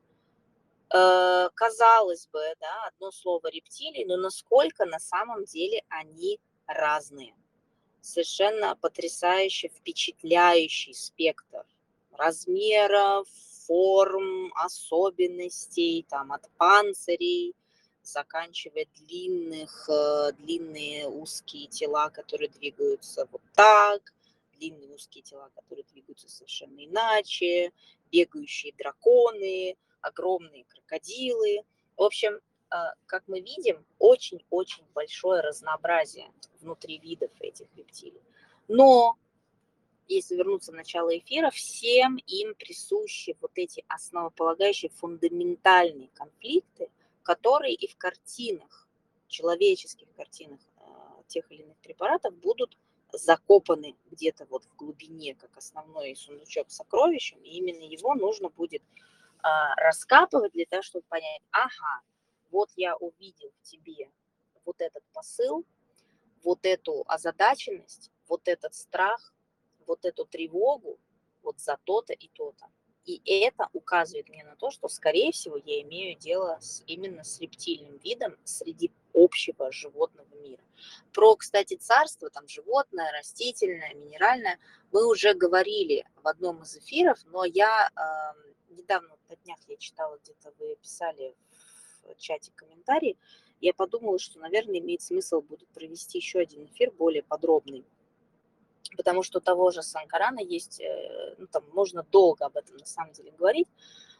Э, казалось бы, да, одно слово рептилии, но насколько на самом деле они разные. Совершенно потрясающе впечатляющий спектр размеров, форм, особенностей, там, от панцирей, заканчивая длинных, длинные узкие тела, которые двигаются вот так, длинные узкие тела, которые двигаются совершенно иначе, бегающие драконы, огромные крокодилы. В общем, как мы видим, очень-очень большое разнообразие внутри видов этих рептилий. Но, если вернуться в начало эфира, всем им присущи вот эти основополагающие фундаментальные конфликты, которые и в картинах, человеческих картинах тех или иных препаратов будут закопаны где-то вот в глубине, как основной сундучок с сокровищем, и именно его нужно будет раскапывать для того, чтобы понять, ага, вот я увидел в тебе вот этот посыл, вот эту озадаченность, вот этот страх, вот эту тревогу, вот за то-то и то-то. И это указывает мне на то, что, скорее всего, я имею дело с, именно с рептильным видом среди общего животного мира. Про, кстати, царство, там животное, растительное, минеральное, мы уже говорили в одном из эфиров, но я э, недавно, на днях я читала, где-то вы писали в чате комментарии, я подумала, что, наверное, имеет смысл будет провести еще один эфир более подробный, потому что у того же Санкарана есть, ну, там можно долго об этом на самом деле говорить,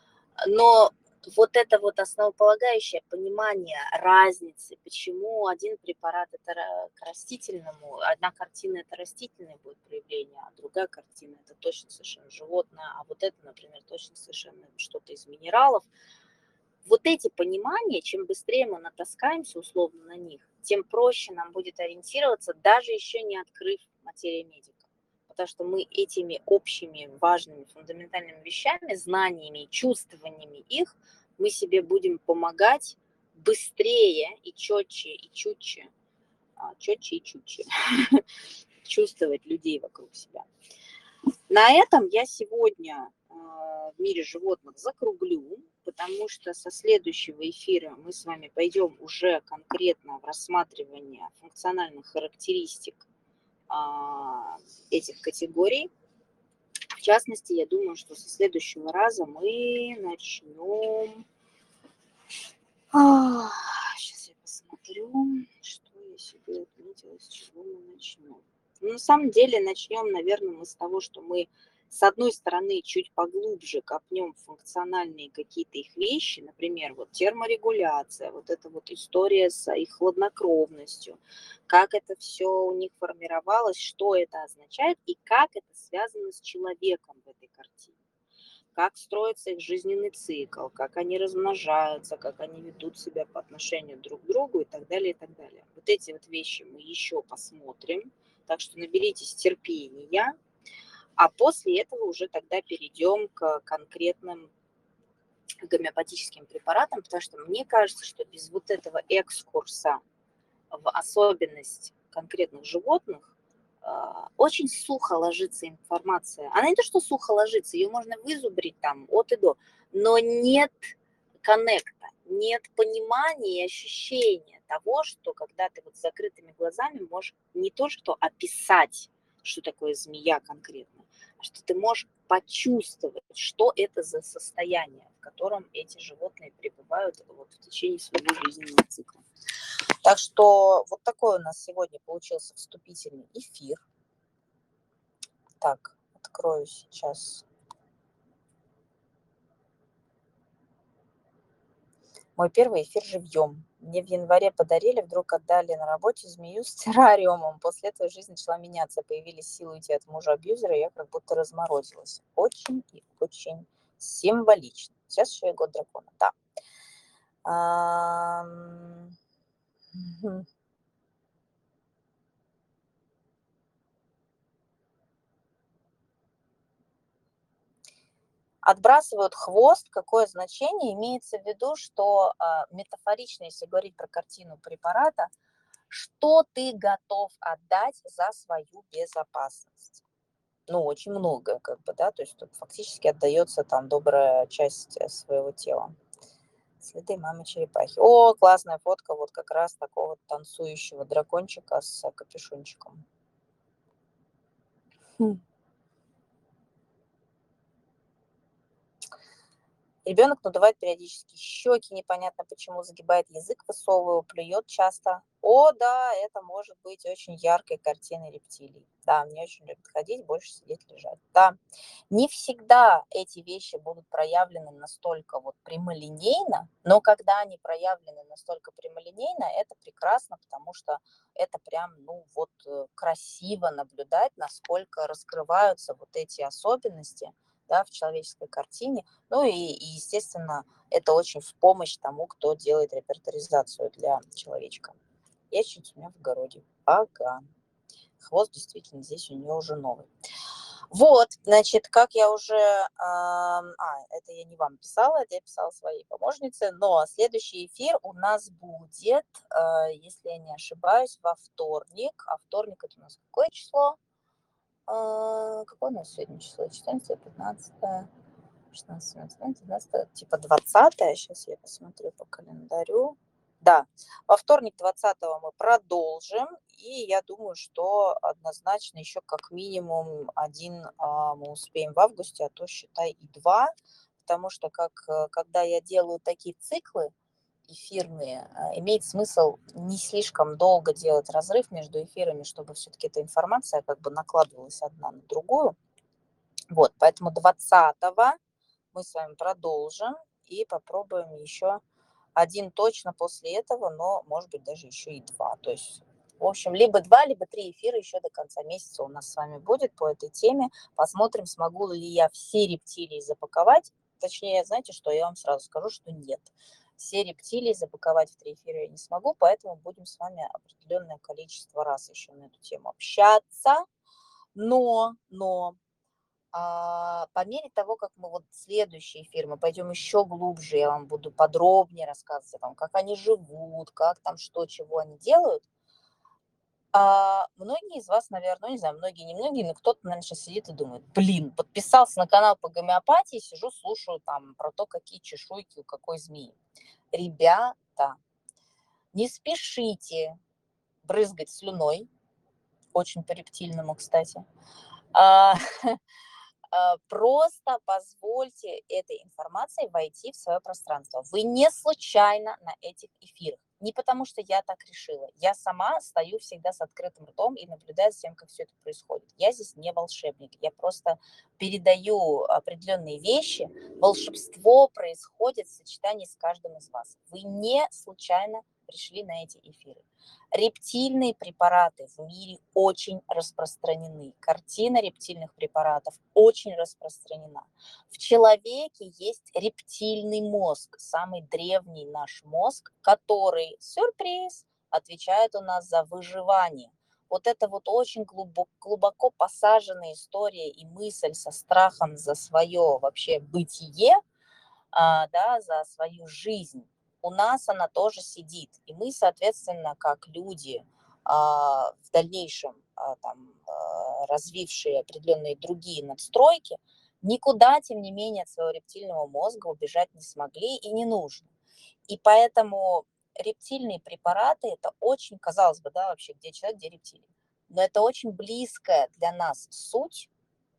но вот это вот основополагающее понимание разницы, почему один препарат это к растительному, одна картина это растительное будет проявление, а другая картина это точно совершенно животное, а вот это, например, точно совершенно что-то из минералов. Вот эти понимания, чем быстрее мы натаскаемся условно на них, тем проще нам будет ориентироваться, даже еще не открыв материю медика. Потому что мы этими общими, важными, фундаментальными вещами, знаниями и чувствованиями их, мы себе будем помогать быстрее и четче, и чутче, а, четче и чутче чувствовать людей вокруг себя. На этом я сегодня в мире животных закруглю, потому что со следующего эфира мы с вами пойдем уже конкретно в рассматривание функциональных характеристик этих категорий. В частности, я думаю, что со следующего раза мы начнем... Сейчас смотрю, что я себе отметила, с чего мы начнем. Ну, на самом деле начнем, наверное, мы с того, что мы с одной стороны чуть поглубже копнем функциональные какие-то их вещи, например, вот терморегуляция, вот эта вот история с их хладнокровностью, как это все у них формировалось, что это означает и как это связано с человеком в этой картине. Как строится их жизненный цикл, как они размножаются, как они ведут себя по отношению друг к другу и так далее, и так далее. Вот эти вот вещи мы еще посмотрим, так что наберитесь терпения, а после этого уже тогда перейдем к конкретным гомеопатическим препаратам, потому что мне кажется, что без вот этого экскурса в особенность конкретных животных очень сухо ложится информация. Она не то, что сухо ложится, ее можно вызубрить там от и до, но нет коннекта, нет понимания и ощущения того, что когда ты вот с закрытыми глазами можешь не то, что описать, что такое змея конкретно, а что ты можешь почувствовать, что это за состояние, в котором эти животные пребывают вот в течение своего жизненного цикла. Так что вот такой у нас сегодня получился вступительный эфир. Так, открою сейчас. Мой первый эфир живьем. Мне в январе подарили, вдруг отдали на работе змею с террариумом. После этого жизнь начала меняться. Появились силы уйти от мужа-абьюзера, и я как будто разморозилась. Очень и очень символично. Сейчас еще и год дракона. Да. Отбрасывают хвост, какое значение имеется в виду, что э, метафорично, если говорить про картину препарата, что ты готов отдать за свою безопасность? Ну, очень много, как бы, да, то есть тут фактически отдается там добрая часть своего тела. Следы мамы черепахи. О, классная фотка вот как раз такого танцующего дракончика с капюшончиком. Хм. Ребенок надувает периодически щеки, непонятно почему, загибает язык, высовывает, плюет часто. О, да, это может быть очень яркой картиной рептилий. Да, мне очень любят ходить, больше сидеть, лежать. Да, не всегда эти вещи будут проявлены настолько вот прямолинейно, но когда они проявлены настолько прямолинейно, это прекрасно, потому что это прям, ну вот, красиво наблюдать, насколько раскрываются вот эти особенности, да, в человеческой картине. Ну и, и, естественно, это очень в помощь тому, кто делает репертуаризацию для человечка. Ящик у меня в огороде. Ага. Хвост действительно здесь у нее уже новый. Вот, значит, как я уже... Э, а, это я не вам писала, это я писала своей помощнице, но следующий эфир у нас будет, э, если я не ошибаюсь, во вторник. А вторник это у нас какое число? Э, какое у нас сегодня число? четырнадцатое, пятнадцатое, шестнадцатое, семнадцатое, девятнадцатое, типа двадцатое. Сейчас я посмотрю по календарю. Да, во вторник двадцатого мы продолжим, и я думаю, что однозначно еще как минимум один а, мы успеем в августе, а то считай и два, потому что как, когда я делаю такие циклы эфирные, имеет смысл не слишком долго делать разрыв между эфирами, чтобы все-таки эта информация как бы накладывалась одна на другую. Вот, поэтому двадцатого мы с вами продолжим и попробуем еще один точно после этого, но, может быть, даже еще и два. То есть, в общем, либо два, либо три эфира еще до конца месяца у нас с вами будет по этой теме. Посмотрим, смогу ли я все рептилии запаковать. Точнее, знаете что, я вам сразу скажу, что нет. Все рептилии запаковать в три эфира я не смогу, поэтому будем с вами определенное количество раз еще на эту тему общаться. Но, но, а, по мере того, как мы вот следующий эфир, мы пойдем еще глубже, я вам буду подробнее рассказывать о том, как они живут, как там что, чего они делают. А многие из вас, наверное, не знаю, многие, не многие, но кто-то, наверное, сейчас сидит и думает, блин, подписался на канал по гомеопатии, сижу, слушаю там про то, какие чешуйки у какой змеи. Ребята, не спешите брызгать слюной, очень по-рептильному, кстати. А, Просто позвольте этой информации войти в свое пространство. Вы не случайно на этих эфирах. Не потому, что я так решила. Я сама стою всегда с открытым ртом и наблюдаю за тем, как все это происходит. Я здесь не волшебник. Я просто передаю определенные вещи. Волшебство происходит в сочетании с каждым из вас. Вы не случайно пришли на эти эфиры. Рептильные препараты в мире очень распространены. Картина рептильных препаратов очень распространена. В человеке есть рептильный мозг, самый древний наш мозг, который, сюрприз, отвечает у нас за выживание. Вот это вот очень глубоко, глубоко посаженная история и мысль со страхом за свое вообще бытие, а, да, за свою жизнь. У нас она тоже сидит. И мы, соответственно, как люди, а, в дальнейшем а, там, а, развившие определенные другие надстройки, никуда, тем не менее, от своего рептильного мозга убежать не смогли и не нужно. И поэтому рептильные препараты – это очень, казалось бы, да, вообще, где человек, где рептилия. Но это очень близкая для нас суть,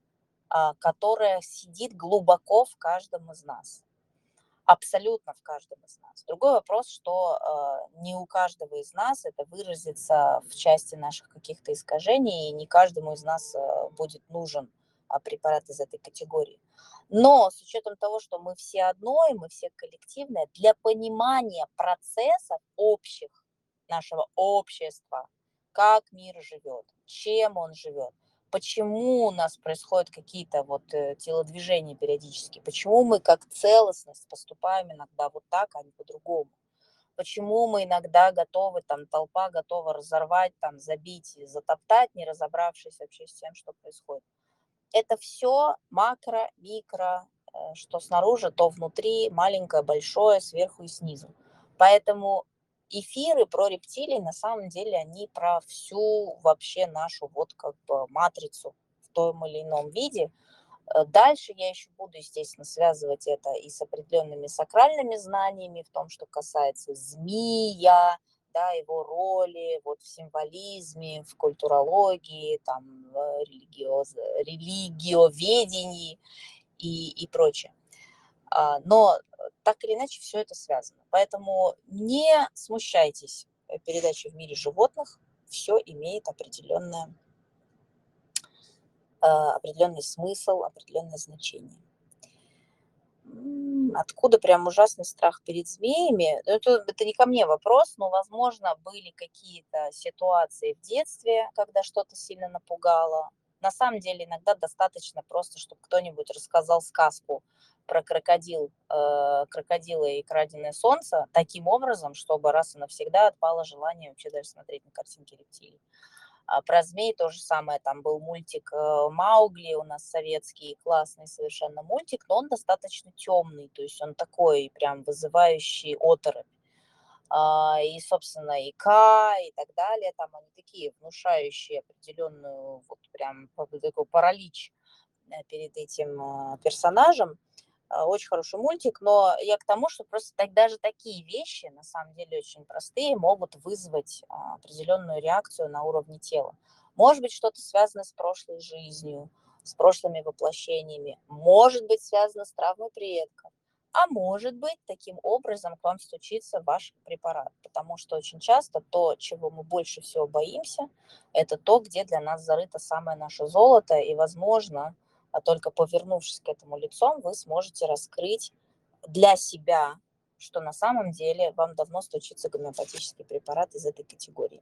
а, которая сидит глубоко в каждом из нас. Абсолютно в каждом из нас. Другой вопрос, что э, не у каждого из нас это выразится в части наших каких-то искажений, и не каждому из нас э, будет нужен э, препарат из этой категории. Но с учетом того, что мы все одно, и мы все коллективное, для понимания процессов общих нашего общества, как мир живет, чем он живет, почему у нас происходят какие-то вот э, телодвижения периодически, почему мы как целостность поступаем иногда вот так, а не по-другому, почему мы иногда готовы, там, толпа готова разорвать, там, забить и затоптать, не разобравшись вообще с тем, что происходит. Это все макро, микро, э, что снаружи, то внутри, маленькое, большое, сверху и снизу. Поэтому эфиры про рептилии, на самом деле, они про всю вообще нашу вот как бы матрицу в том или ином виде. Дальше я еще буду, естественно, связывать это и с определенными сакральными знаниями в том, что касается змея, да, его роли вот в символизме, в культурологии, там, в религиоз... религиоведении и, и прочее. Но так или иначе все это связано. Поэтому не смущайтесь передачи в мире животных, все имеет определенное, определенный смысл, определенное значение. Откуда прям ужасный страх перед змеями? Это, это не ко мне вопрос, но, возможно, были какие-то ситуации в детстве, когда что-то сильно напугало. На самом деле, иногда достаточно просто, чтобы кто-нибудь рассказал сказку про крокодил, э, крокодила и краденое солнце таким образом, чтобы раз и навсегда отпало желание вообще даже смотреть на картинки рептилий. А про змей то же самое, там был мультик «Маугли» у нас советский, классный совершенно мультик, но он достаточно темный, то есть он такой прям вызывающий оторопь. И, собственно, и К, и так далее, там они такие внушающие определенную вот прям такой паралич перед этим персонажем. Очень хороший мультик, но я к тому, что просто так, даже такие вещи, на самом деле очень простые, могут вызвать определенную реакцию на уровне тела. Может быть, что-то связано с прошлой жизнью, с прошлыми воплощениями, может быть, связано с травмой предков, а может быть, таким образом к вам стучится ваш препарат, потому что очень часто то, чего мы больше всего боимся, это то, где для нас зарыто самое наше золото, и, возможно, а только повернувшись к этому лицом, вы сможете раскрыть для себя, что на самом деле вам давно стучится гомеопатический препарат из этой категории.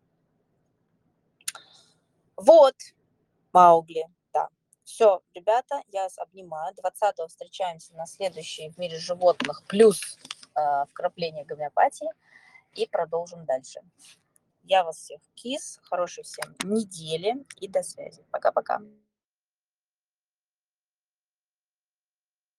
Вот, Маугли, да. Все, ребята, я вас обнимаю. двадцатого встречаемся на следующей в мире животных плюс э, вкрапление гомеопатии и продолжим дальше. Я вас всех кис, хорошей всем недели и до связи. Пока-пока.